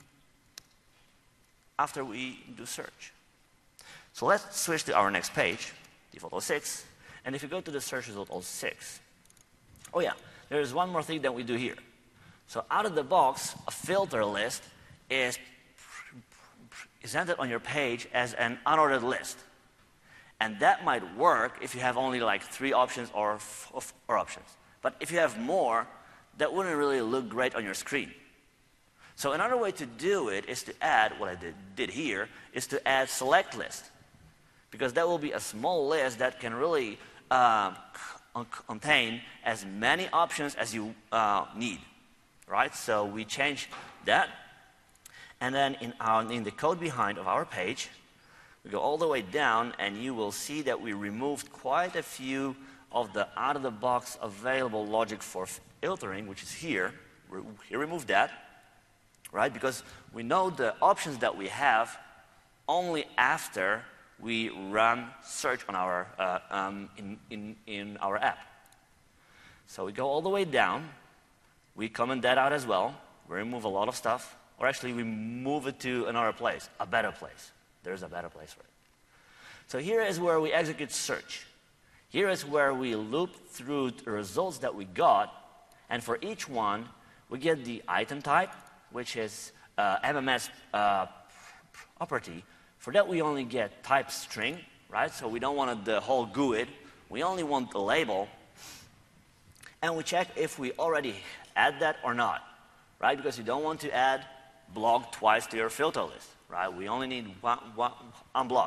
S1: after we do search. So let's switch to our next page, default 06, and if you go to the search result 06, oh yeah, there's one more thing that we do here. So out of the box, a filter list is presented on your page as an unordered list. And that might work if you have only like 3 options or 4 options. But if you have more, that wouldn't really look great on your screen. So another way to do it is to add, what I did here, is to add select list. Because that will be a small list that can really contain as many options as you need. Right? So we change that. And then in the code behind of our page, we go all the way down, and you will see that we removed quite a few of the out-of-the-box available logic for filtering, which is here. We removed that, right? Because we know the options that we have only after we run search on our in our app. So we go all the way down. We comment that out as well. We remove a lot of stuff, or actually we move it to another place, a better place. There's a better place for it. So here is where we execute search. Here is where we loop through the results that we got, and for each one, we get the item type, which is MMS property. For that, we only get type string, right? So we don't want the whole GUID. We only want the label. And we check if we already add that or not, right? Because you don't want to add blog twice to your filter list, right? We only need one blog.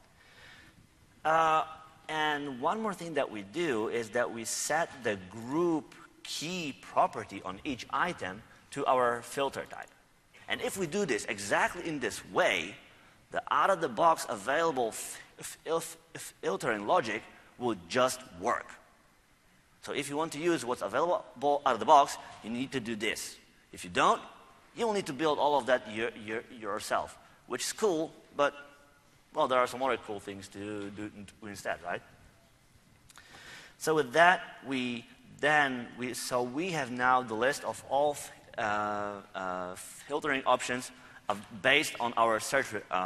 S1: And one more thing that we do is that we set the group key property on each item to our filter type. And if we do this exactly in this way, the out-of-the-box available filtering logic will just work. So if you want to use what's available out of the box, you need to do this. If you don't, you will need to build all of that yourself, which is cool, but, well, there are some other cool things to do instead, right? So with that, we have now the list of all filtering options based on our search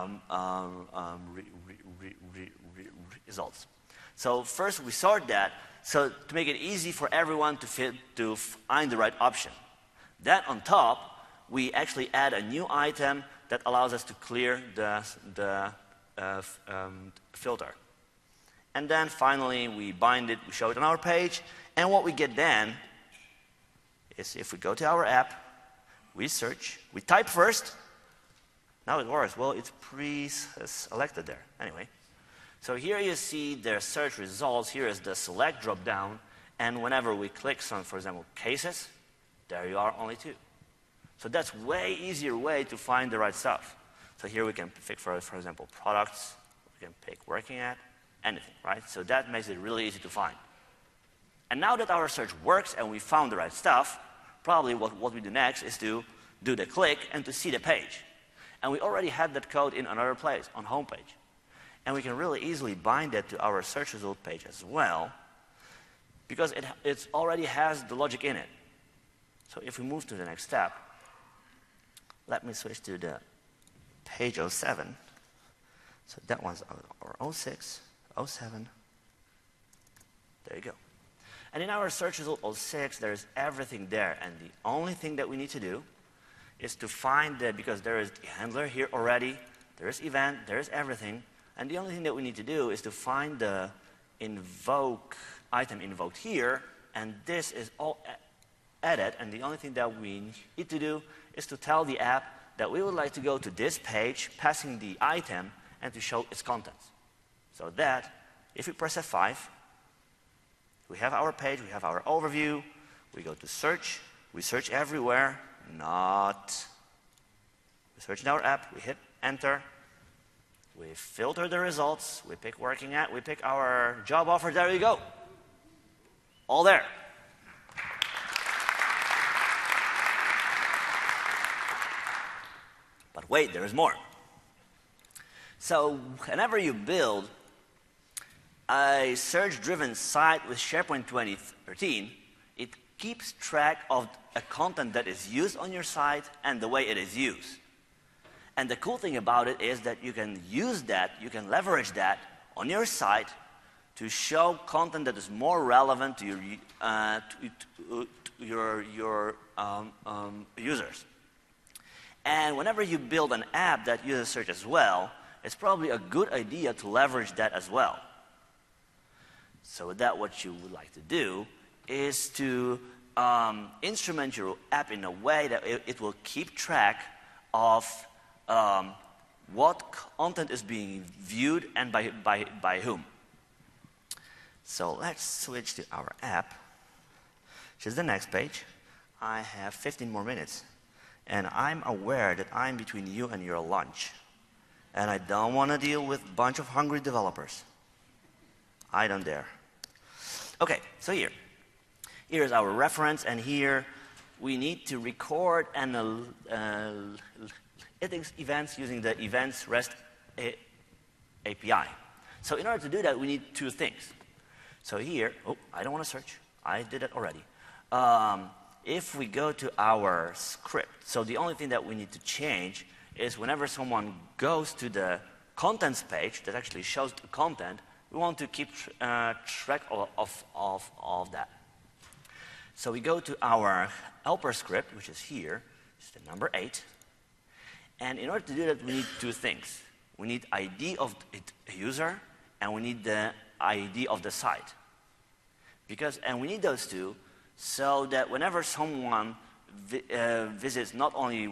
S1: results. So first we sort that, so to make it easy for everyone to find the right option. Then on top, we actually add a new item that allows us to clear the filter. And then finally, we bind it, we show it on our page, and what we get then is if we go to our app, we search, we type first. Now it works. Well, it's pre-selected there. Anyway. So here you see their search results. Here is the select drop-down. And whenever we click on, for example, cases, there you are, only 2. So that's way easier way to find the right stuff. So here we can pick, for example, products. We can pick working at, anything, right? So that makes it really easy to find. And now that our search works and we found the right stuff, probably what we do next is to do the click and to see the page. And we already had that code in another place, on home page. And we can really easily bind that to our search result page as well, because it already has the logic in it. So if we move to the next step, let me switch to the page 07. So that one's our 06, 07. There you go. And in our search result 06, there's everything there. And the only thing that we need to do is to find because there is the handler here already, there is event, there is everything. And the only thing that we need to do is to find the invoke item invoked here. And this is all added. And the only thing that we need to do is to tell the app that we would like to go to this page, passing the item, and to show its contents. So that, if we press F5, we have our page, we have our overview, we go to search, we search everywhere, we search in our app, we hit enter, we filter the results, we pick working at, we pick our job offer, there you go. All there. But wait, there is more. So whenever you build a search-driven site with SharePoint 2013, it keeps track of a content that is used on your site and the way it is used. And the cool thing about it is that you can use that, you can leverage that on your site to show content that is more relevant to your users. And whenever you build an app that uses search as well, it's probably a good idea to leverage that as well. So with that, what you would like to do is to instrument your app in a way that it will keep track of what content is being viewed and by whom. So let's switch to our app, which is the next page. I have 15 more minutes. And I'm aware that I'm between you and your lunch. And I don't want to deal with a bunch of hungry developers. I don't dare. Okay, so here's our reference, and here we need to record analytics events using the Events REST API. So in order to do that, we need two things. So here, I don't want to search. I did it already. If we go to our script, so the only thing that we need to change is whenever someone goes to the contents page that actually shows the content, we want to keep track of that. So we go to our helper script, which is here, it's the number 8. And in order to do that, we need two things. We need ID of the user, and we need the ID of the site. And we need those two so that whenever someone visits not only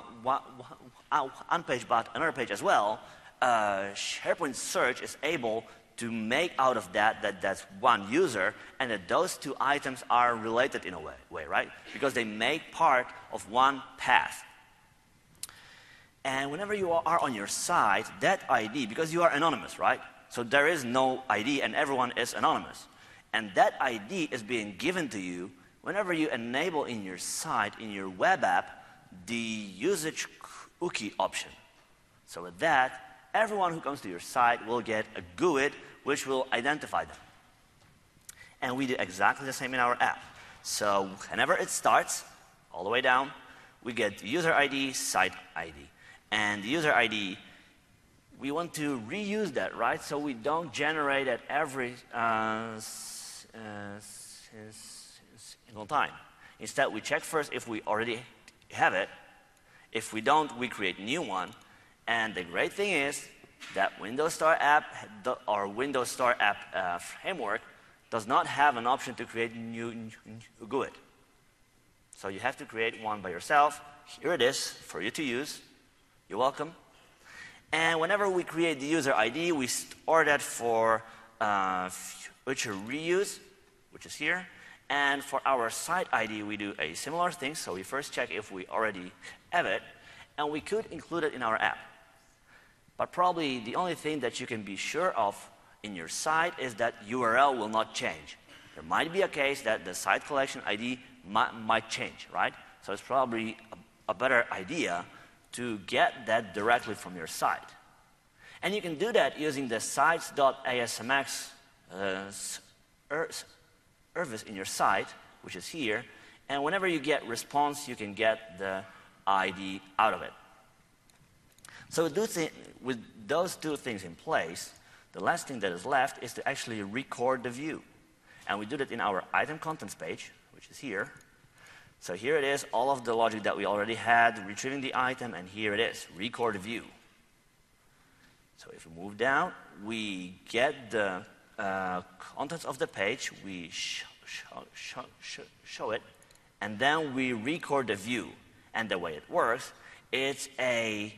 S1: one page but another page as well, SharePoint Search is able to make out of that's one user, and that those two items are related in a way, right? Because they make part of one path. And whenever you are on your site, that ID, because you are anonymous, right? So there is no ID and everyone is anonymous. And that ID is being given to you whenever you enable in your site, in your web app, the usage cookie option. So with that, everyone who comes to your site will get a GUID which will identify them. And we do exactly the same in our app. So whenever it starts, all the way down, we get user ID, site ID. And the user ID, we want to reuse that, right? So we don't generate at every single time. Instead, we check first if we already have it. If we don't, we create a new one. And the great thing is that Windows Star app or Windows Star app framework does not have an option to create new GUID. So you have to create one by yourself. Here it is for you to use. You're welcome. And whenever we create the user ID, we store that for future reuse, which is here. And for our site ID, we do a similar thing. So we first check if we already have it, and we could include it in our app. But probably the only thing that you can be sure of in your site is that URL will not change. There might be a case that the site collection ID might change, right? So it's probably a better idea to get that directly from your site. And you can do that using the sites.asmx service in your site, which is here. And whenever you get response, you can get the ID out of it. So with those two things in place, the last thing that is left is to actually record the view. And we do that in our item contents page, which is here. So here it is, all of the logic that we already had, retrieving the item, and here it is, record the view. So if we move down, we get the contents of the page, we show it, and then we record the view. And the way it works, it's a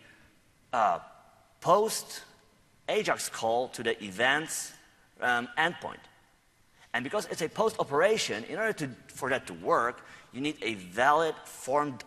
S1: post AJAX call to the events endpoint. And because it's a post operation, in order for that to work, you need a valid formed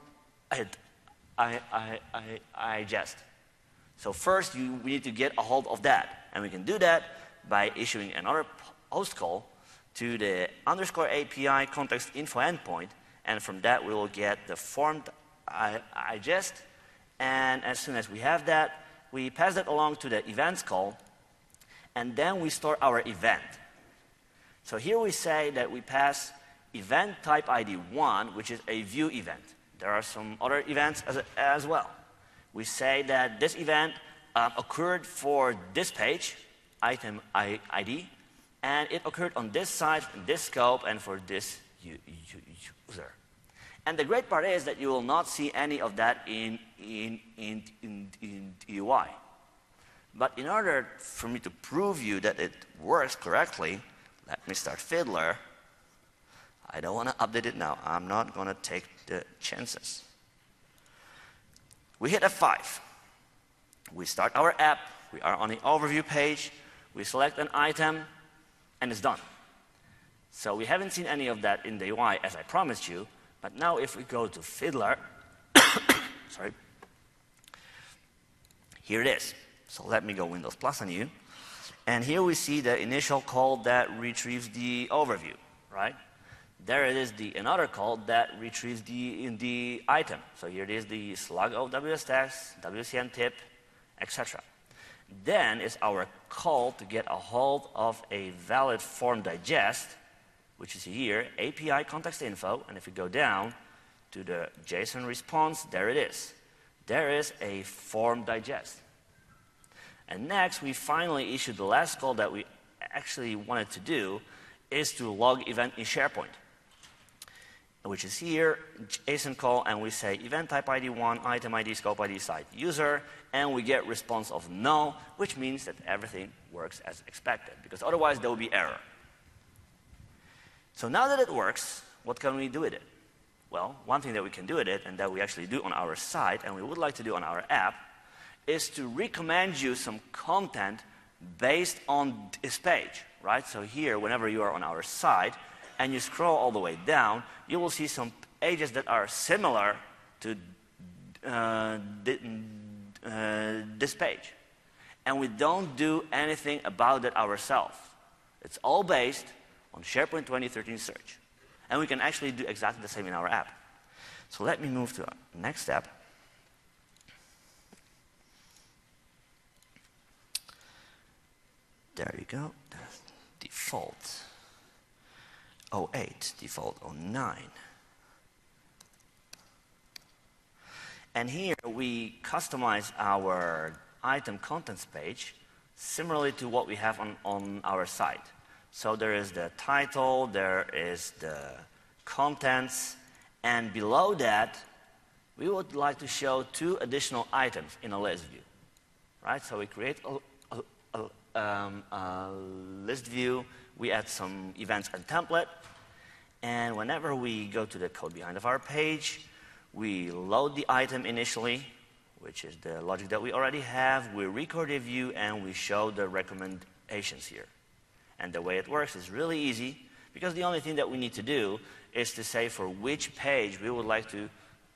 S1: digest. So first, we need to get a hold of that. And we can do that by issuing another post call to the _API context info endpoint. And from that, we will get the formed digest. And as soon as we have that, we pass that along to the events call. And then we store our event. So here we say that we pass event type ID 1, which is a view event. There are some other events as well. We say that this event occurred for this page, item ID, and it occurred on this site, in this scope, and for this user. And the great part is that you will not see any of that in UI. But in order for me to prove you that it works correctly, let me start Fiddler. I don't want to update it now. I'm not going to take the chances. We hit F5. We start our app. We are on the overview page. We select an item, and it's done. So we haven't seen any of that in the UI, as I promised you. But now if we go to Fiddler, sorry, here it is. So let me go Windows Plus on you. And here we see the initial call that retrieves the overview, right? There it is, another call that retrieves the item. So here it is, the slug of WSText, WCN tip, etc. Then is our call to get a hold of a valid form digest, which is here, API context info. And if we go down to the JSON response, there it is. There is a form digest. And next, we finally issue the last call that we actually wanted to do, is to log event in SharePoint, which is here, JSON call, and we say event type ID 1, item ID, scope ID, site user, and we get response of no, which means that everything works as expected, because otherwise there will be error. So now that it works, what can we do with it? Well, one thing that we can do with it, and that we actually do on our site, and we would like to do on our app, is to recommend you some content based on this page, right? So here, whenever you are on our site and you scroll all the way down, you will see some pages that are similar to this page. And we don't do anything about it ourselves. It's all based on SharePoint 2013 search. And we can actually do exactly the same in our app. So let me move to the next step. There you go. Default 08, default 09. And here we customize our item contents page similarly to what we have on our site. So there is the title, there is the contents, and below that, we would like to show 2 additional items in a list view, right? So we create a list view, we add some events and template, and whenever we go to the code behind of our page, we load the item initially, which is the logic that we already have, we record a view, and we show the recommendations here. And the way it works is really easy, because the only thing that we need to do is to say for which page we would like to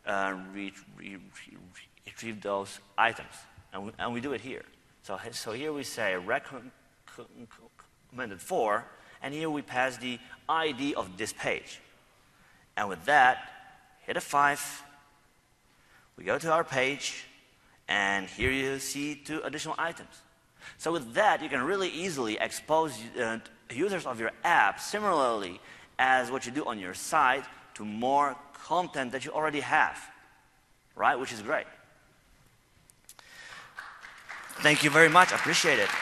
S1: retrieve those items. And we do it here. So here we say recommended for, and here we pass the ID of this page. And with that, hit F5, we go to our page, and here you see 2 additional items. So with that, you can really easily expose users of your app similarly as what you do on your site to more content that you already have, right? Which is great. Thank you very much. I appreciate it.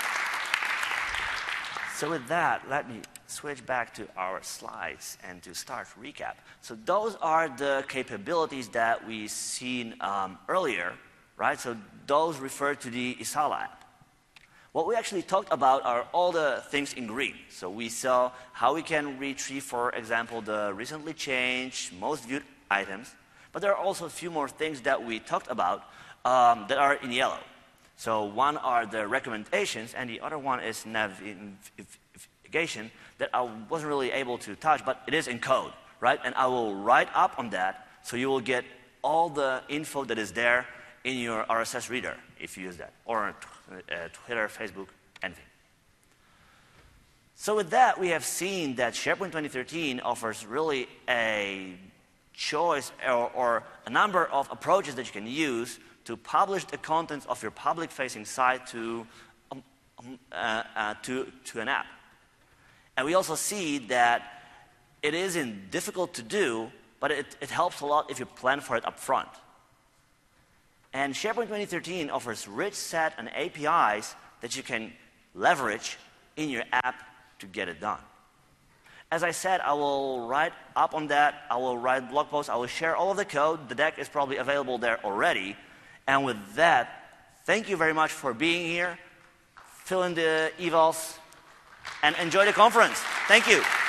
S1: So with that, let me switch back to our slides and to start recap. So those are the capabilities that we've seen earlier, right? So those refer to the Isala app. What we actually talked about are all the things in green. So we saw how we can retrieve, for example, the recently changed, most viewed items. But there are also a few more things that we talked about that are in yellow. So one are the recommendations, and the other one is navigation that I wasn't really able to touch, but it is in code, right? And I will write up on that, so you will get all the info that is there in your RSS reader if you use that, or Twitter, Facebook, anything. So with that, we have seen that SharePoint 2013 offers really a choice or a number of approaches that you can use to publish the contents of your public-facing site to an app. And we also see that it isn't difficult to do, but it helps a lot if you plan for it up front. And SharePoint 2013 offers rich set and APIs that you can leverage in your app to get it done. As I said, I will write up on that. I will write blog posts. I will share all of the code. The deck is probably available there already. And with that, thank you very much for being here. Fill in the evals and enjoy the conference. Thank you.